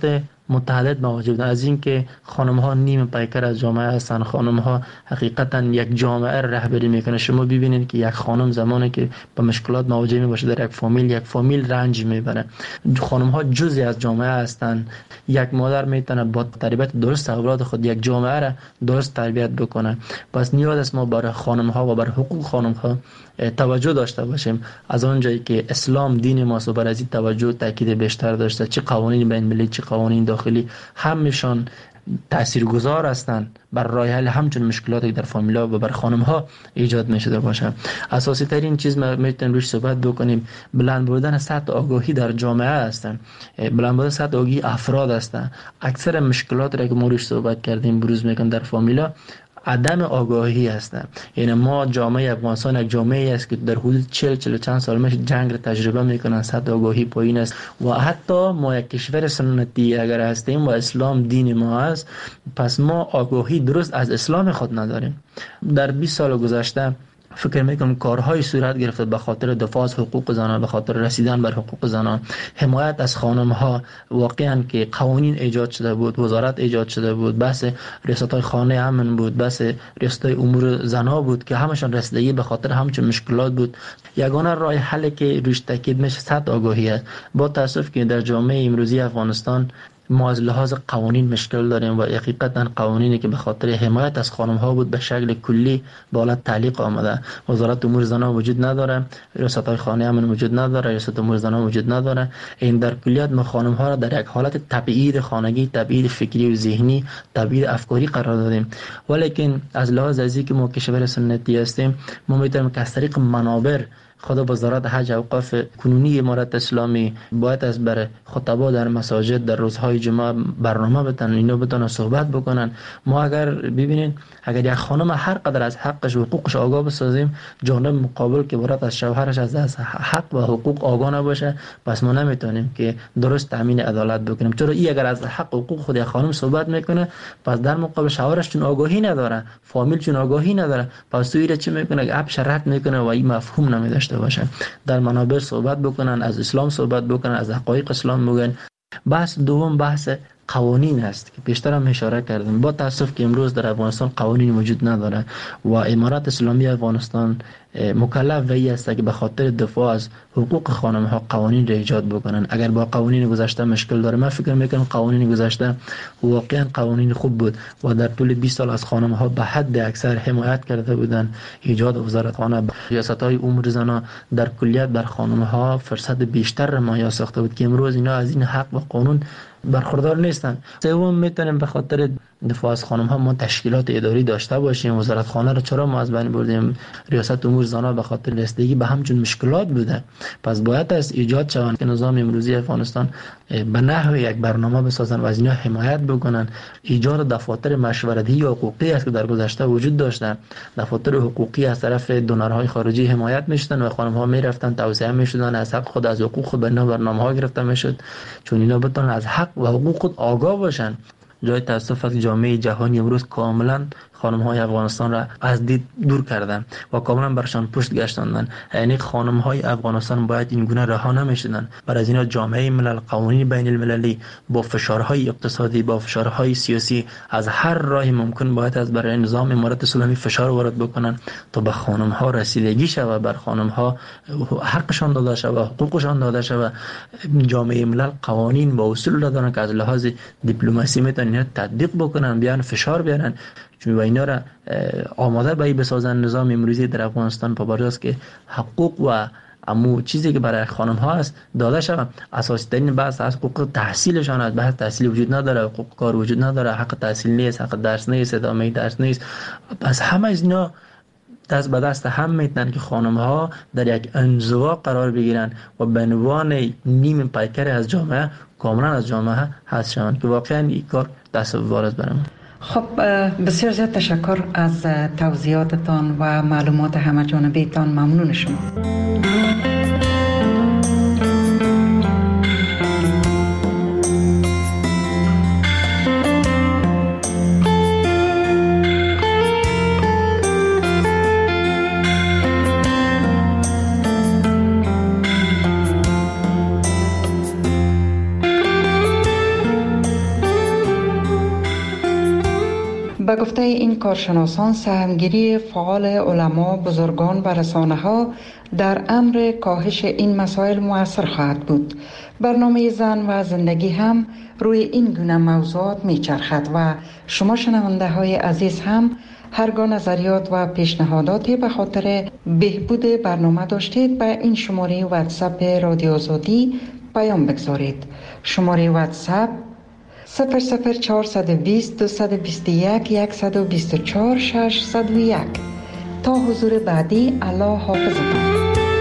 متعدد مواجه بودن. از اینکه خانم ها نیم پیکر از جامعه هستن، خانم ها حقیقتا یک جامعه رهبری میکنه. شما ببینید که یک خانم زمانی که با مشکلات مواجه میباشه در یک فامیل رنج میبره. خانم ها جزئی از جامعه هستن. یک مادر میتونه با تربیت درست اولاد خود یک جامعه را درست تربیت بکنه. پس نیاز است ما برای خانم ها و برای حقوق خانم ها توجه داشته باشیم. از اونجایی که اسلام دین ماست و بر از این توجه تاکید بیشتر داشته، چه قوانین بین المللی چه قوانین داخلی همشان تاثیرگذار هستند بر راه حل همچون مشکلاتی در فامیلا و بر خانم ها ایجاد میشده باشه. اساسی ترین چیز ما میتونیم روش صحبت بکنیم بلند بودن سطح آگاهی در جامعه هستند. بلند بودن سطح آگاهی افراد هستند. اکثر مشکلات را که ما روش صحبت کردیم بروز میکنن در فامیلا عدم آگاهی هستند. یعنی ما جامعه افغانستان یک جامعه است که در حدود 40 چند سال میشه جنگ را تجربه میکنن، سطح آگاهی پایین است و حتی ما یک کشور سنتی اگر هستیم و اسلام دین ما است، پس ما آگاهی درست از اسلام خود نداریم. در 20 سال گذشته فکر میکنم کارهای صورت گرفته به خاطر دفاع از حقوق زنان، به خاطر رسیدن بر حقوق زنان، حمایت از خانم ها. واقعا که قوانین ایجاد شده بود، وزارت ایجاد شده بود، بحث ریاست های خانه امن بود، بحث ریاست های امور زنا بود که همشان رسیدگی به خاطر همچون مشکلات بود. یگانه راه حل که روش تاکید میشه سطح آگاهی است. با تاسف که در جامعه امروزی افغانستان ما از لحاظ قوانین مشکل داریم و حقیقتا قوانینی که به خاطر حمایت از خانم ها بود به شکل کلی به حالت تعلیق آمده. وزارت امور زنان وجود نداره، ریاست های خانه امن وجود نداره، ریاست امور زنان وجود نداره. این در کلیت ما خانم ها را در یک حالت تبعید خانگی، تبعید فکری و ذهنی، تبعید افکاری قرار دادیم. ولیکن از لحاظ ازی که ما کشور سنتی هستیم، ما میتونیم که از طریق منابر خدا وزارت حج اوقاف کنونی امارت اسلامی باید از بر خطبا در مساجد در روزهای جمعه برنامه بتن، اینا بتونن صحبت بکنن. ما اگر ببینین اگر یک خانم هر قدر از حقش و حقوقش آگاه بسازیم، جانب مقابل که برات از شوهرش از حق و حقوق آگاه نباشه، پس ما نمیتونیم که درست تامین عدالت بکنیم. چرا این اگر از حق و حقوق خود یک خانم صحبت میکنه، پس در مقابل شوهرش چون آگاهی نداره، فامیل چون آگاهی نداره، پس تو ایره چی میکنه؟ اپ شرط میکنه و این مفهوم نمیداشته باشه. در منابر صحبت بکنن، از اسلام صحبت بکنن، از حقایق اسلام بگن. بحث دوم بحث قوانین است که پیشتر هم اشاره کردیم. با تاسف که امروز در افغانستان قوانین وجود نداره و امارت اسلامی افغانستان مکلف وی است که به خاطر دفاع از حقوق خانم ها قوانین را ایجاد بکنن. اگر با قوانین گذشته مشکل داره، من فکر میکنم قوانین گذشته واقعا قوانین خوب بود و در طول 20 سال از خانم ها به حد اکثر حمایت کرده بودن. ایجاد وزارتخانه، ریاست های امور زنان در کلیت بر خانم ها فرصت بیشتر را مهیا ساخته بود که امروز اینا از این حق و قانون برخوردار نیستن. سوم میتونیم به خاطر دفاع از خانم ها ما تشکیلات اداری داشته باشیم. وزارت خانه رو چرا ما از بین بردیم؟ ریاست امور زنان به خاطر رسیدگی به همچون مشکلات بوده. پس باید از ایجاد شوند که نظام امروزی افغانستان به نحو یک برنامه بسازن و از اینا حمایت بکنن. ایجاد دفاتر مشورتی حقوقی است که در گذشته وجود داشته. دفاتر حقوقی از طرف دونرهای خارجی حمایت میشدن و خانم ها میرفتن توسعه میشدن، از حق خود از حقوق خود به برنامه ها گرفته میشد، چون اینا بتونن از حق و حقوق خود آگاه باشن. جای تاسف از جامعه جهانی امروز کاملا خانم های افغانستان را از دید دور کردن و کاملا برشان پشت گشتاندن. یعنی خانم های افغانستان باید این گونه رها نمیشدن. برای از اینا جامعه ملل، قوانین بین المللی با فشارهای اقتصادی، با فشارهای سیاسی از هر راهی ممکن باید از برای نظام امارت اسلامی فشار وارد بکنن تا به خانم ها رسیدگی شود، بر خانم ها حقشان داده شود، حقوقشان داده شود. جامعه ملل قوانین با اصول دارن که از لحاظ دیپلماسی میتونن تطبیق بکنن، بیان فشار بیارن، چون اینا را آماده به بسازن. نظام امروزی در افغانستان پابرجاست که حقوق و امو چیزی که برای خانم ها است داده شود. اساسی ترین بحث از حقوق تحصیلشان است. بحث تحصیل وجود نداره، حقوق کار وجود نداره، حق تحصیل نیست، حق درس نیست، ادامه درس نیست. پس همه از اینا دست به دست هم میتونن که خانم ها در یک انزوا قرار بگیرن و به عنوان نیم پیکر از جامعه کاملا از جامعه حذف شوند که واقعا این کار تصور است برام. خب بسیار زیاد تشکر از توضیحاتتان و معلومات همه جانبه‌تان. ممنون شما. به گفته این کارشناسان سهمگیری فعال علما، بزرگان و رسانه‌ها در امر کاهش این مسائل مؤثر خواهد بود. برنامه زن و زندگی هم روی این گونه موضوعات میچرخد و شما شنونده های عزیز هم هرگاه نظریات و پیشنهاداتی به خاطر بهبود برنامه داشتید به این شماره واتساپ رادیو آزادی پیام بگذارید. شماره واتساپ 00420 221 124 601. تا حضور بعدی، الله حافظتان.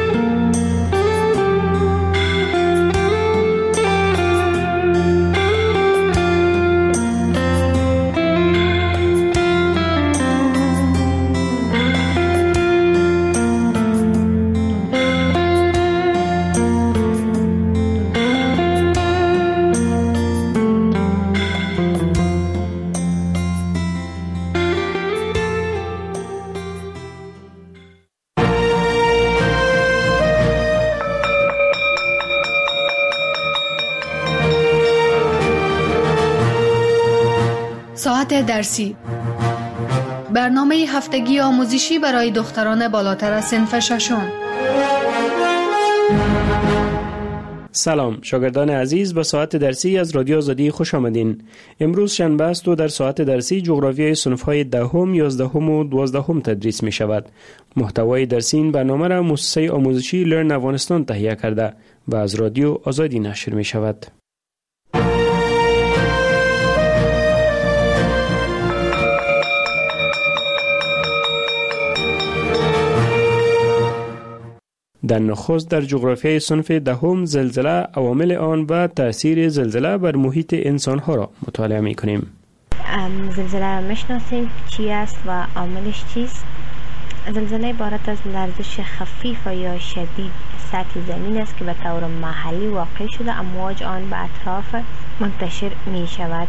ساعت درسی، برنامه هفتگی آموزشی برای دختران بالاتر از صنف ششم. سلام شاگردان عزیز، به ساعت درسی از رادیو آزادی خوش آمدین. امروز شنبه است و در ساعت درسی جغرافیای صنف‌های 10ام، 11ام و 12ام تدریس می شود. محتوای درسی این برنامه را مؤسسه آموزشی لرن افغانستان تهیه کرده و از رادیو آزادی نشر می شود. در نخست در جغرافیای صنف دهم زلزله، عوامل آن و تأثیر زلزله بر محیط انسانها را مطالعه می کنیم. زلزله را میشناسیم چی است و عاملش چیست؟ زلزله عبارت از لرزش خفیف و یا شدید سطح زمین است که به طور محلی واقع شده، امواج آن به اطراف منتشر می شود.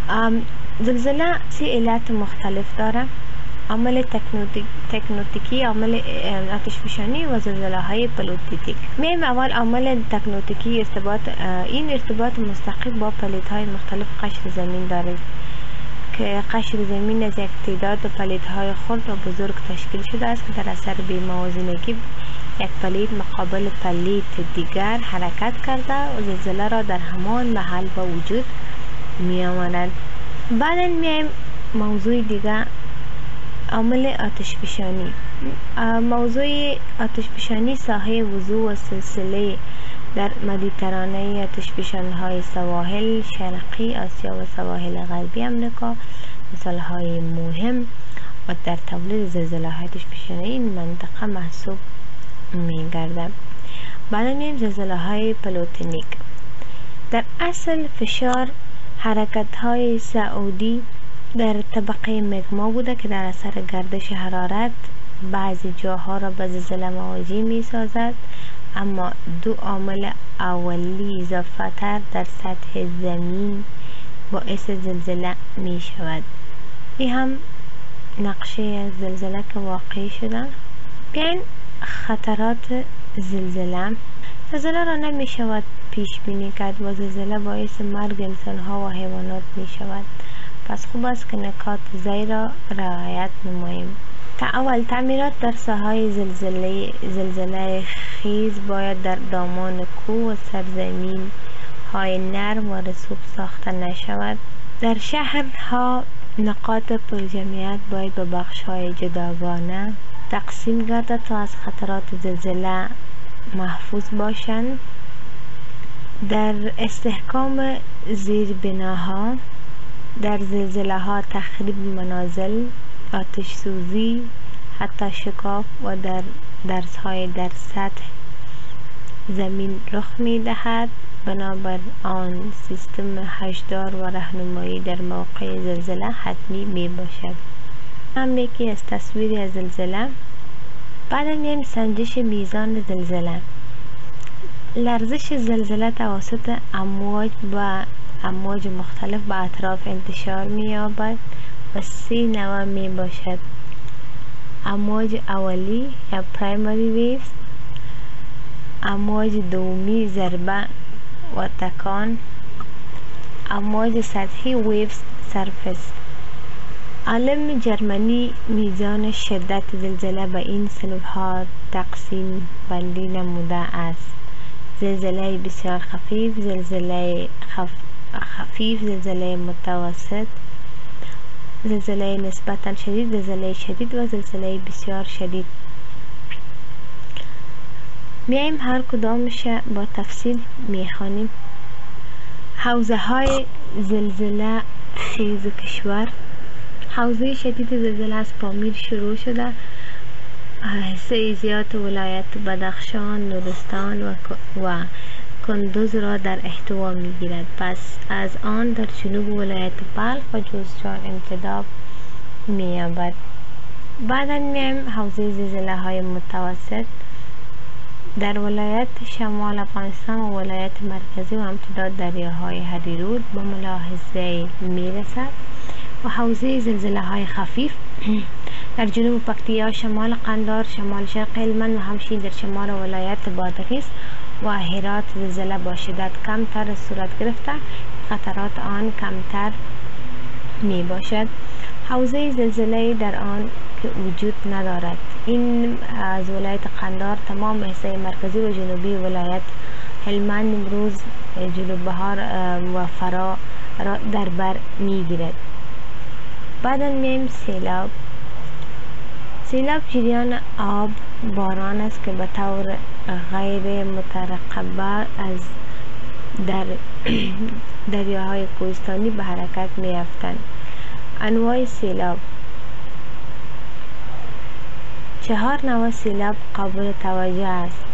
زلزله 3 علت مختلف داره: عامل تکنوتیکی، عامل آتشفشانی و زلزله های پلیتیک. میایم اول عامل تکنوتیکی. این ارتباط مستقیم با پلیت های مختلف قشر زمین دارد که قشر زمین از یک تعداد پلیت های خرد و بزرگ تشکیل شده است که در اثر بی‌موازنگی یک پلیت مقابل پلیت دیگر حرکت کرده و زلزله را در همان محل به وجود می آورد. بعدا میایم موضوع دیگر، عامل آتشفشانی. موضوع آتشفشانی ساحه وضوح و سلسله در مدیترانه آتشفشان‌های سواحل شرقی آسیا و سواحل غربی امریکا مثال‌های مهم و در تولید زلزله‌های آتشفشانی این منطقه محسوب می‌گردد. بعد می‌ریم زلزله‌های پلوتونیک. در اصل فشار حرکت‌های صعودی در طبقه مگما بوده که در اثر گردش حرارت بعضی جاها را به زلزله مواجه می سازد، اما 2 عامل اولی اضافه تر در سطح زمین باعث زلزله می شود. این هم نقشه زلزله که واقع شدن. بیاین خطرات زلزله. زلزله را نمی شود پیش بینی کرد و زلزله باعث مرگ انسان ها و حیوانات می شود. پس خوب است که نکات زیر را رعایت نماییم. اول تعمیرات در ساحه زلزله خیز باید در دامان کوه و سرزمین های نرم و رسوب ساخته نشود. در شهرها نقاط پرجمعیت باید به بخش های جداگانه تقسیم گردد تا از خطرات زلزله محفوظ باشند. در استحکام زیربناها، در زلزله ها تخریب منازل، آتش سوزی، حتی شکاف و در درس های در سطح زمین رخ می دهد. بنابر آن سیستم هشدار و راهنمایی در موقع زلزله حتمی می باشد. هم یکی از تصویری از زلزله. بعد میایم سنجش میزان زلزله. لرزش زلزله توسط امواج مختلف به اطراف انتشار می یابد و 3 نوع می باشد: امواج اولی یا پرایمری ویوز، امواج دومی ضربه و تکان، امواج سطحی ویوز سرفس. عالم جرمنی میزان شدت زلزله به این صنف‌ها تقسیم بندی نموده است: زلزله بسیار خفیف، زلزله خفیف، زلزله متوسط، زلزله نسبتاً شدید، زلزله شدید و زلزله بسیار شدید. میایم هر کدامش با تفصیل میخوانیم. حوزه های زلزله خیز کشور. حوزه شدید زلزله از پامیر شروع شده، حصه زیاد ولایت بدخشان، نورستان و کندوز را در احتوا میگیرد. پس از آن در جنوب ولایت بلخ و جوزجان امتداد می‌یابد. بعدا میایم حوزه زلزله های متوسط در ولایت شمال افغانستان و ولایت مرکزی و امتداد دریاهای هریرود به ملاحظه میرسد. و حوزه زلزله های خفیف در جنوب پکتیا، شمال قندار، شمال شرق هلمند و همچنین در شمال ولایت بادغیس و هرات زلزله با شدت کمتر صورت گرفته، خطرات آن کمتر می باشد. حوزه زلزله در آن که وجود ندارد. این از ولایت قندار تمام حصه مرکزی و جنوبی ولایت هلمند، امروز جنوب بهار و فرا را در بر می گیرد. بعدا میم سیلاب. سیلاب جریان آب باران است که به طور غیر مترقبه از دریاهای کوهستانی به حرکت می افتند. انواع سیلاب: 4 نوع سیلاب قابل توجه است.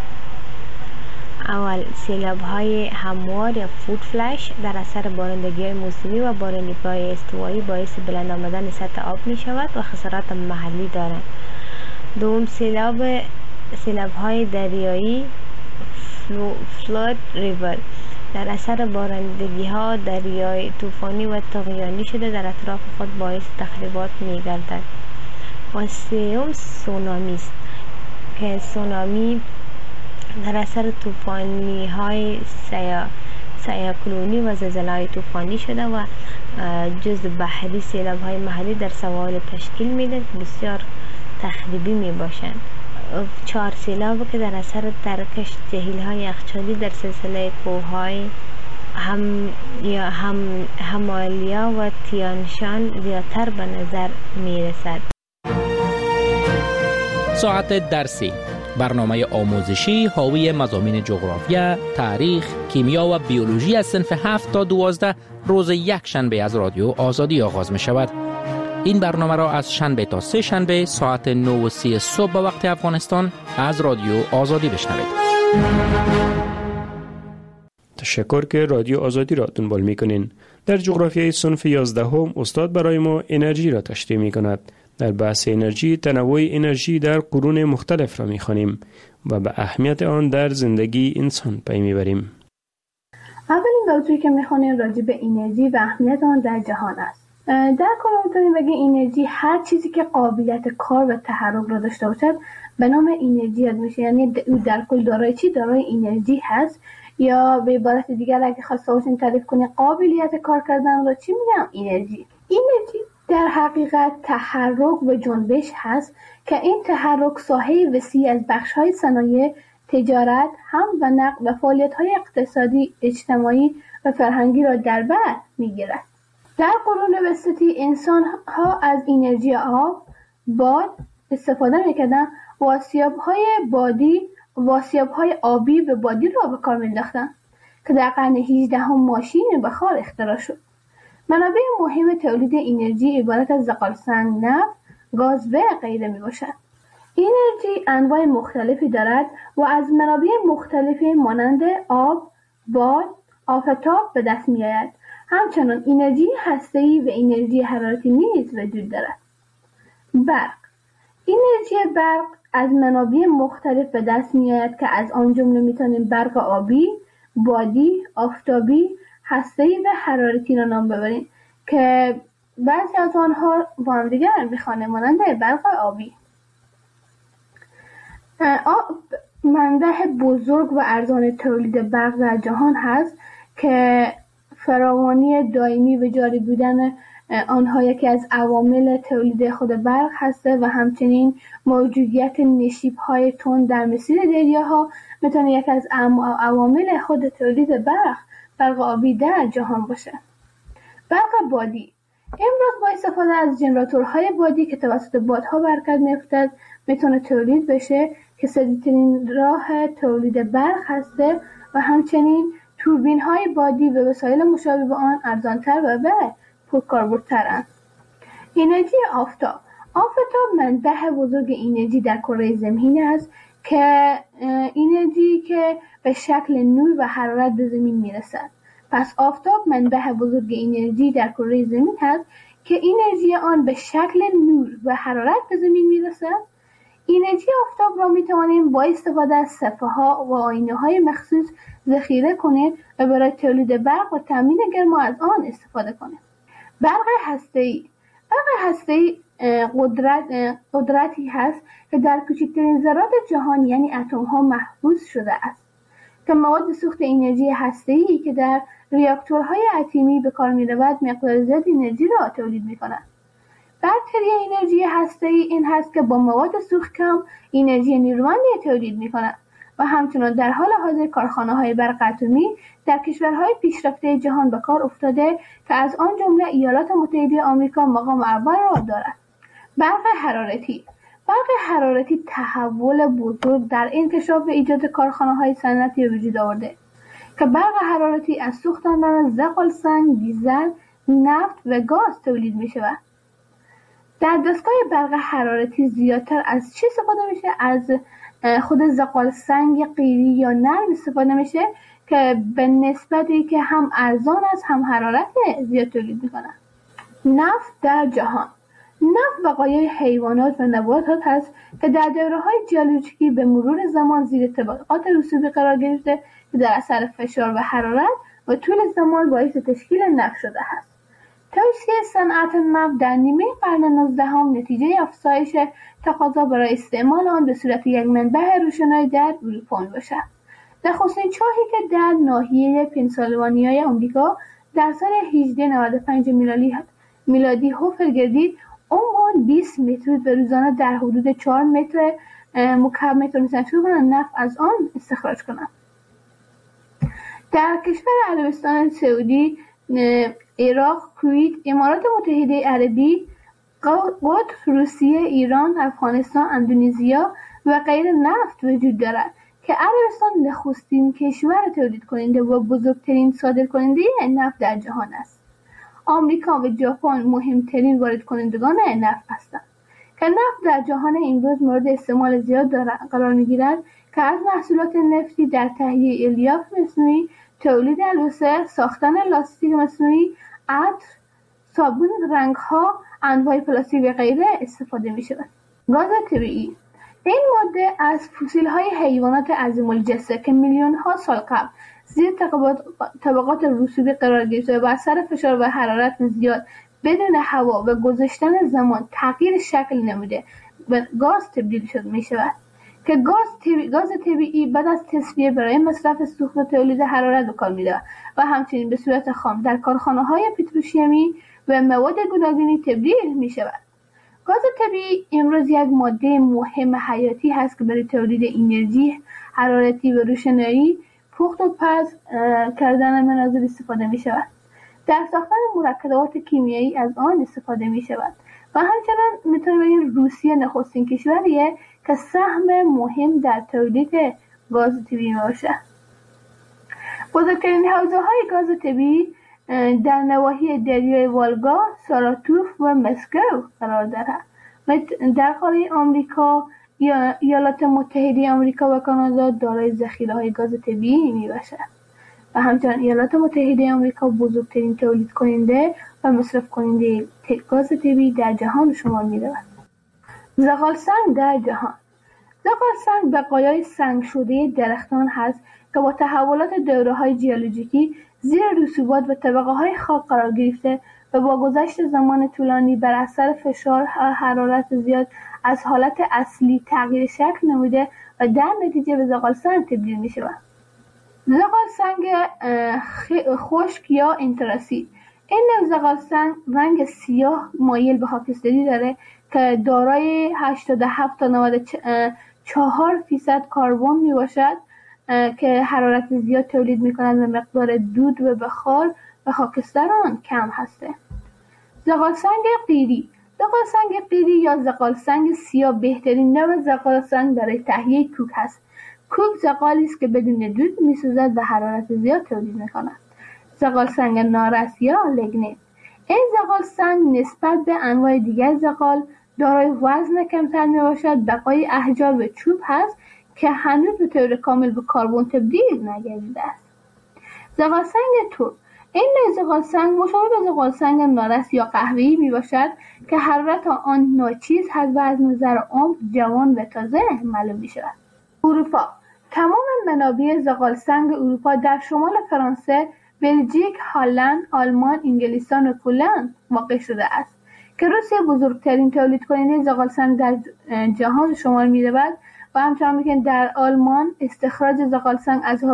اول، سیلاب های هموار یا فود فلش در اثر بارندگی های موسمی و بارندگی های استوایی باعث بلند آمدن سطح آب می شود و خسارات محلی دارند. دوم، سیلاب های دریایی فلود ریور در اثر بارندگی ها دریای طوفانی و طغیانی شده در اطراف خود باعث تخریبات می گردد. و سوم، سونامی است که سونامی در اثر طوفانی های سیاکلونی و زلزله های طوفانی شده و جزء بحری سیلاب های محلی در سواحل تشکیل میده که بسیار تخریبی می باشند. 4 سیلاب که در اثر ترکش جهیل های یخچالی در سلسله کوههای همالیا و تیانشان زیادتر به نظر می رسد. ساعت درسی، برنامه آموزشی حاوی مضامین جغرافیا، تاریخ، کیمیا و بیولوژی از صنف 7 تا 12 روز یک شنبه از رادیو آزادی آغاز می شود. این برنامه را از شنبه تا 3 شنبه ساعت 9:30 صبح به وقت افغانستان از رادیو آزادی بشنوید. تشکر که رادیو آزادی را دنبال می کنین. در جغرافیای صنف 11 استاد برای ما انرژی را تشریح می کند. در بحث انرژی، تنوع انرژی در قرون مختلف را می‌خوانیم و به اهمیت آن در زندگی انسان پی می‌بریم. اولین موضوعی که می‌خوانیم راجع به انرژی و اهمیت آن در جهان است. در کل می‌تونیم بگیم انرژی هر چیزی که قابلیت کار و تحرک را داشته باشد به نام انرژی یاد میشه. یعنی در کل دارای انرژی هست، یا به عبارت دیگر اگه خواسته باشیم تعریف کنیم قابلیت کار کردن را چی میگم؟ انرژی در حقیقت تحرک و جنبش هست که این تحرک ساحه وسیع از بخش‌های صنایع، تجارت، حمل و نقل و فعالیت‌های اقتصادی، اجتماعی و فرهنگی را در بر می‌گیرد. در قرون وسطی انسان‌ها از انرژی آب، باد استفاده می‌کردند و آسیاب‌های آبی به بادی را به کار می‌انداختند که در قرن 18 ماشین بخار اختراع شد. منابع مهم تولید انرژی عبارت از زغالسنگ، نفت، گاز و غیره می باشد. انرژی انواع مختلفی دارد و از منابع مختلفی مانند آب، باد، آفتاب به دست می آید. همچنان انرژی هسته‌ای و انرژی حرارتی نیز وجود دارد. برق. انرژی برق از منابع مختلف به دست می آید که از آن جمله می توانیم برق آبی، بادی، آفتابی، هسته‌ای و حرارتی را نام ببریم که بعضی از آنها با هم دیگر میخوانیم، مانند برق آبی. منبع بزرگ و ارزان تولید برق در جهان هست که فراوانی دائمی و جاری بودن آنها یکی از عوامل تولید خود برق هسته و همچنین موجودیت نشیب‌های تند در مسیر دریاها میتونه یکی از عوامل خود تولید برق آبی در جهان باشه. برق بادی امروز با استفاده از ژنراتورهای بادی که توسط بادها برکت می‌افتد میتونه تولید بشه که سریع‌ترین راه تولید برق هسته و همچنین توربین‌های بادی و وسایل مشابه به آن ارزان‌تر و پرکاربردترند. انرژی آفتاب منبع بزرگ انرژی در کره زمین است که انرژی که به شکل نور و حرارت به زمین میرسد. پس آفتاب منبع بزرگ انرژی در کره زمین است که انرژی آن به شکل نور و حرارت به زمین میرسد. انرژی آفتاب را میتوانیم با استفاده از صفحه‌ها و آینه‌های مخصوص ذخیره کنیم و برای تولید برق و تامین گرما از آن استفاده کنیم. برق هسته‌ای قدرتی هست که در کوچکترین ذرات جهان یعنی اتم‌ها محفوظ شده است که مواد سوخت انرژی هسته‌ای که در ریاکتورهای اتمی به کار می‌رود مقدار زیاد انرژی را تولید می‌کند. برتری انرژی هسته‌ای این هست که با مواد سوخت کم انرژی نیرومندی تولید می‌کند و همچنین در حال حاضر کارخانه‌های برق اتمی در کشورهای پیشرفته جهان به کار افتاده که از آن جمله ایالات متحده آمریکا مقام اول را دارد. برق حرارتی تحول بزرگ در انکشاف و ایجاد کارخانه‌های صنعتی وجود آورده که برق حرارتی از سوختاندن زغال‌سنگ، دیزل، نفت و گاز تولید می‌شود. در دستگاه برق حرارتی زیادتر از چی استفاده میشه؟ از خود زغال‌سنگ قیری یا نرم استفاده میشه که به نسبتی که هم ارزان است هم حرارت زیاد تولید میکنه. نفت در جهان بقایای حیوانات و نباتات هست که در دوره‌های ژئولوژیکی به مرور زمان زیر طبقات رسوبی قرار گرفته که در اثر فشار و حرارت و طول زمان باعث تشکیل نفت شده است. توسعه صنعت نفت در نیمه قرن 19 نتیجه افزایش تقاضا برای استعمال آن به صورت یک منبع روشنایی در اروپا میباشد. نخستین چاهی که در ناحیه پنسیلوانیای آمریکا در سال 1895 میلادی حفر گردید، عمق 20 متر و روزانه در حدود 4 متر مکعب میتونستند شروع کنند نفت از آن استخراج کنند. در کشور عربستان سعودی، عراق، کویت، امارات متحده عربی، قطر، روسیه، ایران، افغانستان، اندونزیا و غیره نفت وجود دارد که عربستان نخستین کشور تولید کننده و بزرگترین صادر کننده نفت در جهان است. آمریکا و ژاپن مهمترین وارد کنندگان نفت هستند که نفت در جهان امروز مورد استعمال زیاد قرار می‌گیرد که از محصولات نفتی در تهیه الیاف مصنوعی، تولید البسه، ساختن لاستیک مصنوعی، عطر، صابون، رنگ‌ها، انواع پلاستیک و غیره استفاده می‌شود. گاز طبیعی این ماده از فسیل‌های حیوانات عظیم الجثه که میلیون‌ها سال قبل زیر طبقات رسوبی قرار گرفته و با اثر فشار و حرارت زیاد بدون هوا و گذشتن زمان تغییر شکل نموده به گاز تبدیل می‌شود که گاز طبیعی بعد از تصفیه برای مصرف سوخت و تولید حرارت به کار می‌رود و همچنین به صورت خام در کارخانه‌های پتروشیمی و مواد گوناگونی تبدیل می‌شود. گاز طبیعی امروز یک ماده مهم حیاتی هست که برای تولید انرژی حرارتی و روشنایی، پخت و پز کردن منازل استفاده می‌شود. در ساختن مرکبات کیمیایی از آن استفاده می‌شود و همچنین می‌تونیم بگیم روسیه نخستین کشوریه که سهم مهم در تولید گاز طبیعی باشد. بزرگترین حوزه‌های گاز طبیعی در نواحی دریای والگا، ساراتوف و مسکو قرار دارد. در قاره آمریکا، ایالات متحده آمریکا و کانادا دارای ذخیره‌های گاز طبیعی میباشد و همچنین ایالات متحده آمریکا بزرگترین تولید کننده و مصرف کننده گاز طبیعی در جهان شمار می‌رود. زغال‌سنگ در جهان زغال‌سنگ بقایای سنگ شده درختان هست که با تحولات دوره‌های ژئولوژیکی زیر رسوبات و طبقه‌های خاک قرار گرفته و با گذشت زمان طولانی بر اثر فشار و حرارت زیاد از حالت اصلی تغییر شکل نموده و در نتیجه به زغال‌سنگ تبدیل می‌شود. زغال سنگ خشک یا انتراسی. این نوع زغال سنگ رنگ سیاه مایل به خاکستری داره که دارای 87 تا 94% کربن می باشد که حرارت زیاد تولید می کند و مقدار دود و بخار و خاکستر آن کم هسته. زغال سنگ قیری. زغال سنگ قیری یا زغال سنگ سیاه بهترین نوع زغال سنگ برای تهیه کوک است. کوک زغالی است که بدون دود می‌سوزد و حرارت زیاد تولید می‌کند. زغال سنگ نارس یا لگنیت. این زغال سنگ نسبت به انواع دیگر زغال دارای وزن کمتر میباشد. بقای احجار و چوب هست که هنوز به طور کامل به کربن تبدیل نگردیده است. زغال سنگ ترک. این نوع زغال سنگ مشابه به زغال سنگ نارس یا قهوه‌ای میباشد که حرارت آن ناچیز هست و از نظر عمر جوان و تازه معلوم میشود. اروپا. تمام منابع زغال سنگ اروپا در شمال فرانسه، بلژیک، هلند، آلمان، انگلستان و پولند واقع شده است که روسیه بزرگترین تولید کننده زغال سنگ در جهان شمار می‌رود و همچنین که در آلمان استخراج زغال سنگ از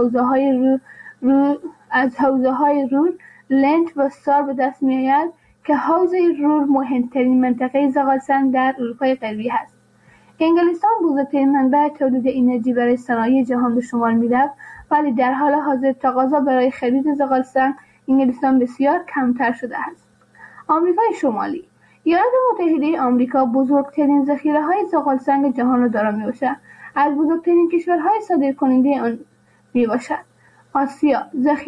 حوزه‌های رور، لنت و سار به دست می‌آید که حوزه رور مهمترین منطقه زغال سنگ در اروپای غربی است. انگلستان بزرگترین منبع تولید انرژی برای صنایع جهان به شمار می‌رفت، ولی در حال حاضر تقاضا برای خرید زغال سنگ انگلستان بسیار کمتر شده است. آمریکای شمالی. ایالات متحده آمریکا بزرگترین ذخیره‌های زغال سنگ جهان را دارا میباشد. از بزرگترین کشورهای صادرکننده آن میباشد. آسیا.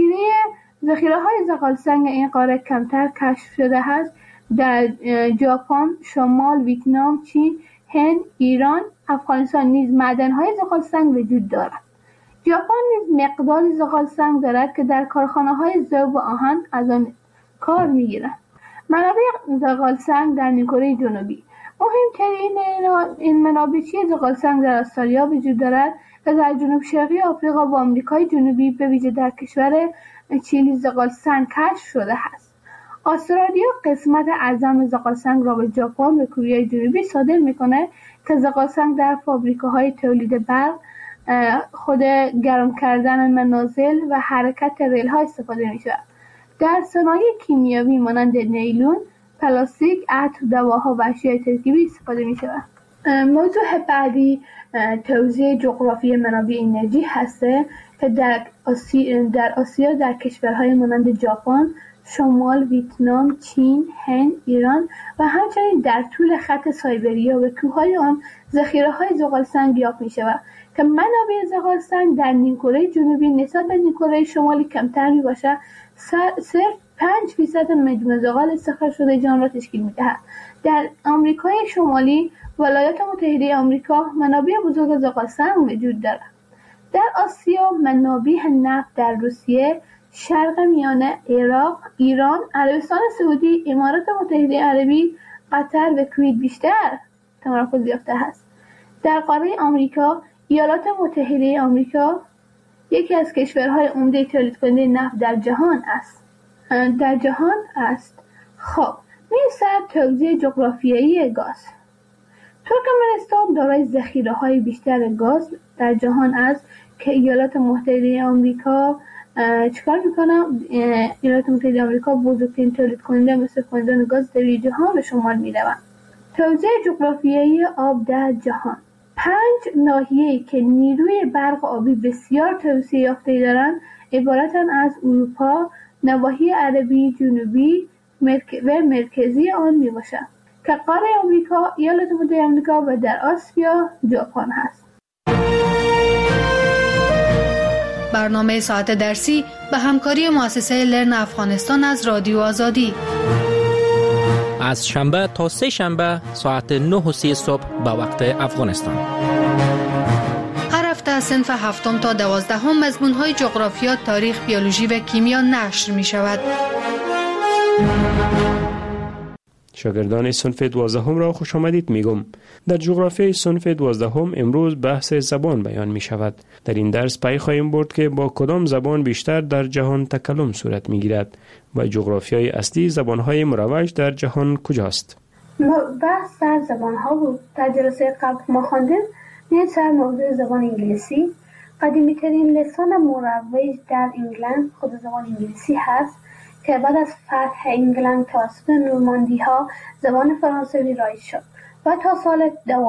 ذخیره‌های زغال سنگ این قاره کمتر کشف شده است. در ژاپن، شمال، ویتنام، چین، هند، ایران، افغانستان نیز معدن‌های زغال سنگ وجود دارد. ژاپن نیز مقداری زغال سنگ دارد که در کارخانه‌های ذوب و آهن از آن کار می‌گیرند. منابع زغال سنگ در نیمکره جنوبی. مهمترین این منابع زغال سنگ در استرالیا وجود دارد و در جنوب شرقی آفریقا و آمریکای جنوبی به ویژه در کشور چیلی زغال سنگ کشف شده است. استرالیا قسمت اعظم زغال سنگ را به ژاپن و کره جنوبی صادر می‌کند که زغال سنگ در فابریکه‌های تولید برق، خود گرم کردن منازل و حرکت ریل‌ها استفاده می‌شود. در صنایع کیمیایی مانند نیلون، پلاستیک، عطر، دواها و اشیاء ترکیبی استفاده می‌شود. موضوع بعدی توزیع جغرافی منابع انرژی هسته که در آسیا در کشورهای مانند ژاپن، شمال، ویتنام، چین، هند، ایران و همچنین در طول خط سایبریا و کوههای آن ذخیره‌های زغال سنگ یافت می‌شود که منابع زغال سنگ در نیمکره جنوبی نسبت به نیمکره شمالی کمتر می‌باشد. صرف 5% مجموع زغال استخراج شده جهان را تشکیل می‌دهد. در آمریکای شمالی، ولایات متحده آمریکا منابع بزرگ زغال سنگ وجود دارد. در آسیا منابع نفت در روسیه، شرق میانه، عراق، ایران، عربستان سعودی، امارات متحده عربی، قطر و کویت بیشتر تمرکز یافته است. در قاره آمریکا، ایالات متحده آمریکا یکی از کشورهای عمده تولید کننده نفت در جهان است. خب، می‌رسد توزیع جغرافیایی گاز. ترکمنستان دارای ذخیره‌های بیشتر گاز در جهان است که ایالات متحده آمریکا چیکار میکنه؟ ایالات متحده آمریکا بزرگترین تولید کننده مصرف کنندگان گاز در جهان به شمار میروند. توزیع جغرافیایی آب در جهان. 5 ناحیه‌ای که نیروی برق آبی بسیار توسعه یافته دارند عبارتند از اروپا، نواحی عربی جنوبی و مرکزی آن میباشند که قاره آمریکا، ایالات متحده آمریکا و در آسیا ژاپن هست. برنامه ساعت درسی به همکاری مؤسسه لرن افغانستان از رادیو آزادی. از شنبه تا سه شنبه ساعت 9:30 صبح به وقت افغانستان. هر هفته صنف 7 تا 12 مضمون‌های جغرافیا، تاریخ، بیولوژی و کیمیا نشر می‌شود. شاگردان صنف 12 را خوش آمدید میگم. در جغرافیای صنف 12 امروز بحث زبان بیان می شود. در این درس پی خواهیم برد که با کدام زبان بیشتر در جهان تکلم صورت می گیرد و جغرافیای اصلی زبانهای مروج در جهان کجاست. بحث در زبانها بود. در جلسه قبل ما خواندیم سر موضوع زبان انگلیسی قدیمی‌ترین لسان مروج در انگلند خود زبان انگلیسی هست که بعد از فتح انگلند توسط نورماندی‌ها زبان فرانسوی رایج شد و تا سال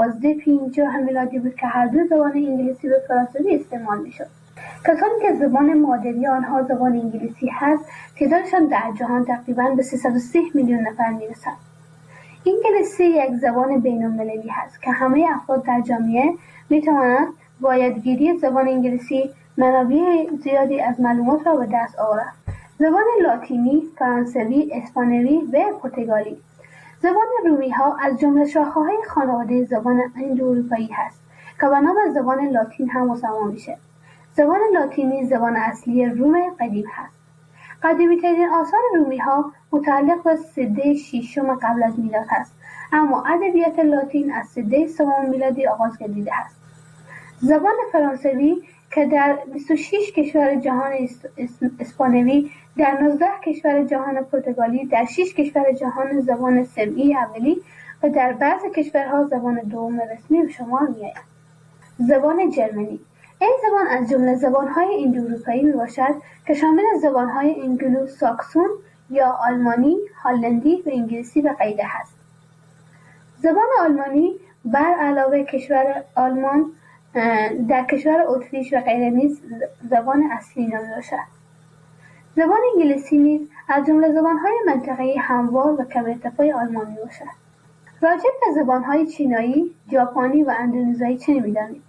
1250 میلادی بود که هر دو زبان انگلیسی و فرانسوی استعمال می‌شد. کسانی که زبان مادری آنها زبان انگلیسی هست تعدادشان در جهان تقریباً به 330 میلیون نفر میرسد. انگلیسی یک زبان بین‌المللی هست که همه افراد در جامعه میتوانند با یادگیری زبان انگلیسی منابع زیادی از معلومات را به دست آورند. زبان لاتینی، فرانسوی، اسپانیایی و پرتغالی. زبان رومی ها از جمله شاخه‌های خانواده زبان اندواروپایی هست که به نام زبان لاتین هم مسمى میشه. زبان لاتینی زبان اصلی روم قدیم هست. قدیمی‌ترین آثار رومی ها متعلق به سده ششم قبل از میلاد هست، اما ادبیات لاتین از سده سوم میلادی آغاز گردیده است. زبان فرانسوی که در 26 کشور جهان اسپانیایی، در 19 کشور جهان پرتغالی، در 6 کشور جهان زبان سمعی اولی و در بعضی کشورها زبان دوم رسمی به شمار می‌آید. زبان جرمنی. این زبان از جمله زبان‌های اندواروپایی میباشد که شامل زبان‌های انگلو ساکسون یا آلمانی، هلندی و انگلیسی و غیره است. زبان آلمانی بر علاوه کشور آلمان در کشور اتریش و غیره نیز زبان اصلی نامی باشد. زبان انگلیسی نیز از جمله زبان‌های منطقه‌ای هموار و کم ارتفاع آلمان میباشد. راجع به زبان‌های چینایی، ژاپنی و اندونزیایی چه می‌دانید؟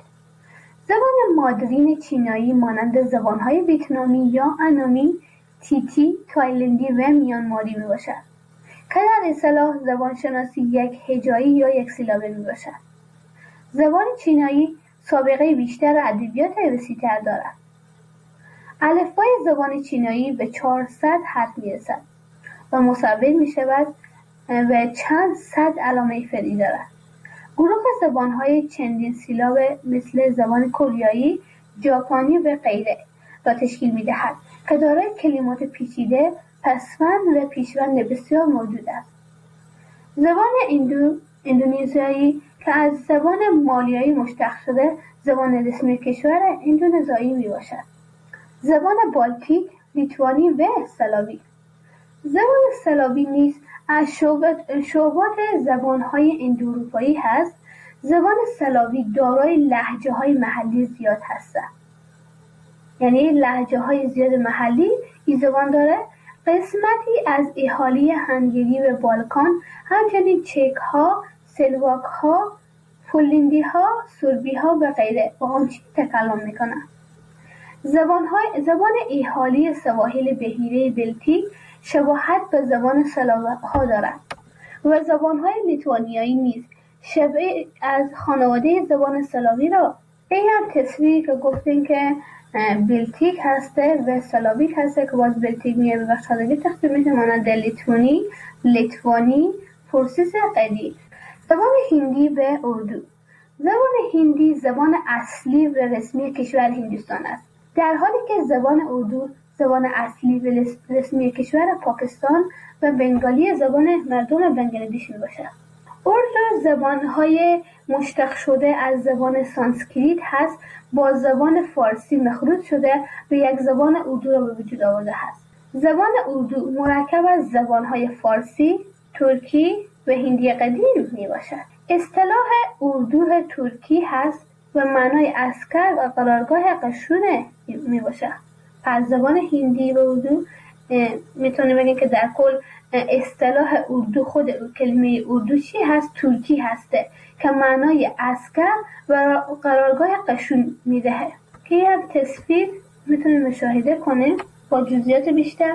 زبان مادرین چینایی مانند زبان‌های ویتنامی یا انامی، تیتی، تایلندی و میانماری میباشد که در اصطلاح زبان شناسی یک هجایی یا یک سیلابه میباشد. زبان چینایی سابقه بیشتر ادبیات وسیع‌تر دارد. الفبای زبان چینایی به 400 حرف میرسد و مصور میشود و چند صد علامه فرعی دارد. گروه زبان‌های چندین سیلاب مثل زبان کوریایی، ژاپنی و غیره را تشکیل می‌دهد که دارای کلمات پیچیده، پسوند و پیشوند بسیار موجود است. زبان اندونزیایی که از زبان مالیایی مشتق شده، زبان رسمی کشور اندونزیایی میباشد. زبان بالتیک، لیتوانی و سلاوی. زبان سلاوی نیز از شعبات زبان‌های اندواروپایی هست. زبان سلاوی دارای لهجه‌های محلی زیاد هستند. یعنی لهجه‌های زیاد محلی این زبان داره. قسمتی از اهالی هنگری و بالکان، همچنین چک‌ها، سلواک‌ها، پولندی‌ها، سربی‌ها و غیره با آن چیزی تکلم می‌کنند. زبان اهالی سواحل بحیره بلتیک شباهت به زبان سلاوها دارد و زبان‌های لیتوانیایی نیز شبیه از خانواده زبان سلاوی را به هم تصویری که گفتیم که بلتیک هسته و سلاویک هسته که باز بلتیک میه به بخشادگی تقسیم میشه مانند لیتوانی، لیتوانی، پرسیس قدیم. زبان هندی و اردو. زبان هندی زبان اصلی و رسمی کشور هندوستان است، در حالی که زبان اردو زبان اصلی و رسمی کشور پاکستان و بنگالی زبان مردم بنگلادش میباشد. اردو زبانهای مشتق شده از زبان سانسکریت هست، با زبان فارسی مخلوط شده و یک زبان اردو را به وجود آورده است. زبان اردو مرکب از زبانهای فارسی، ترکی و هندی قدیم میباشد. اصطلاح اردو ترکی هست و معنای عسکر و قرارگاه قشون میباشد. از زبان هندی و اردو میتونیم بگیم که در کل اصطلاح اردو خود کلمه اردو چی هست؟ ترکی هسته که معنای عسکر و قرارگاه قشون میدهه که یک تصویر میتونیم مشاهده کنیم با جزئیات بیشتر.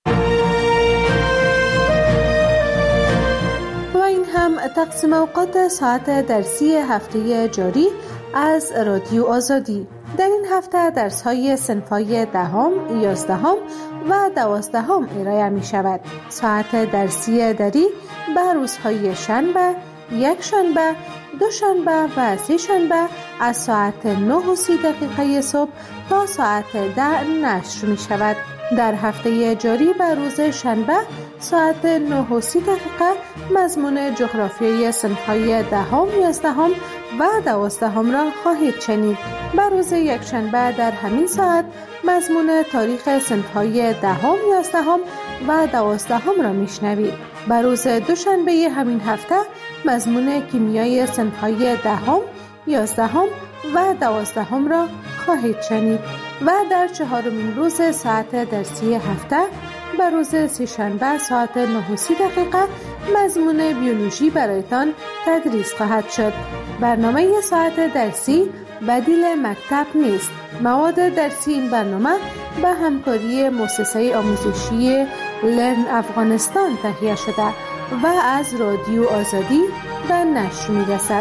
و این هم تقسیم اوقات ساعت درسی هفته جاری از رادیو آزادی. در این هفته درس‌های صنف‌های 10، 11 و 12 ارائه می شود. ساعت درسی دری به روزهای شنبه، یک شنبه، دوشنبه و سه شنبه از ساعت 9:30 صبح تا ساعت 10 نشر می شود. در هفته جاری به روز شنبه ساعت 9:30 مضمون جغرافیایی صنف‌های 10 11 و 12 را خواهید شنید. بر روز یکشنبه در همین ساعت مضمون تاریخ صنف‌های 10 11 و 12 را میشنوید. بر روز دوشنبه همین هفته مضمون کیمیای صنف‌های 10 11 و 12 را خواهید شنید و در چهارمین روز ساعت درسی هفته بر روز سه‌شنبه ساعت 9:30 مضمون بیولوژی برایتان تدریس خواهد شد. برنامه ساعت درسی بدیل مکتب نیست. مواد درسی این برنامه به همکاری مؤسسه آموزشی لرن افغانستان تهیه شده و از رادیو آزادی به نشر می‌رسد.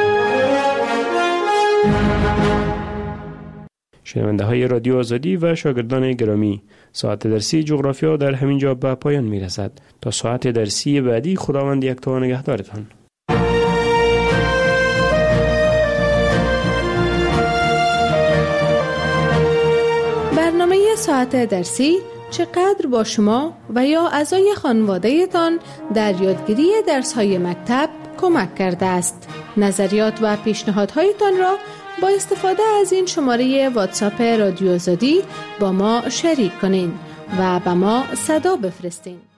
شنونده های رادیو آزادی و شاگردان گرامی، ساعت درسی جغرافیا در همین جا به پایان می رسد. تا ساعت درسی بعدی خداوند یکتا و نگهدارتان. برنامه ساعت درسی چقدر با شما و یا اعضای خانواده تان در یادگیری درس‌های مکتب کمک کرده است؟ نظریات و پیشنهادهایتان را با استفاده از این شماره واتساپ رادیو آزادی با ما شریک کنین و به ما صدا بفرستین.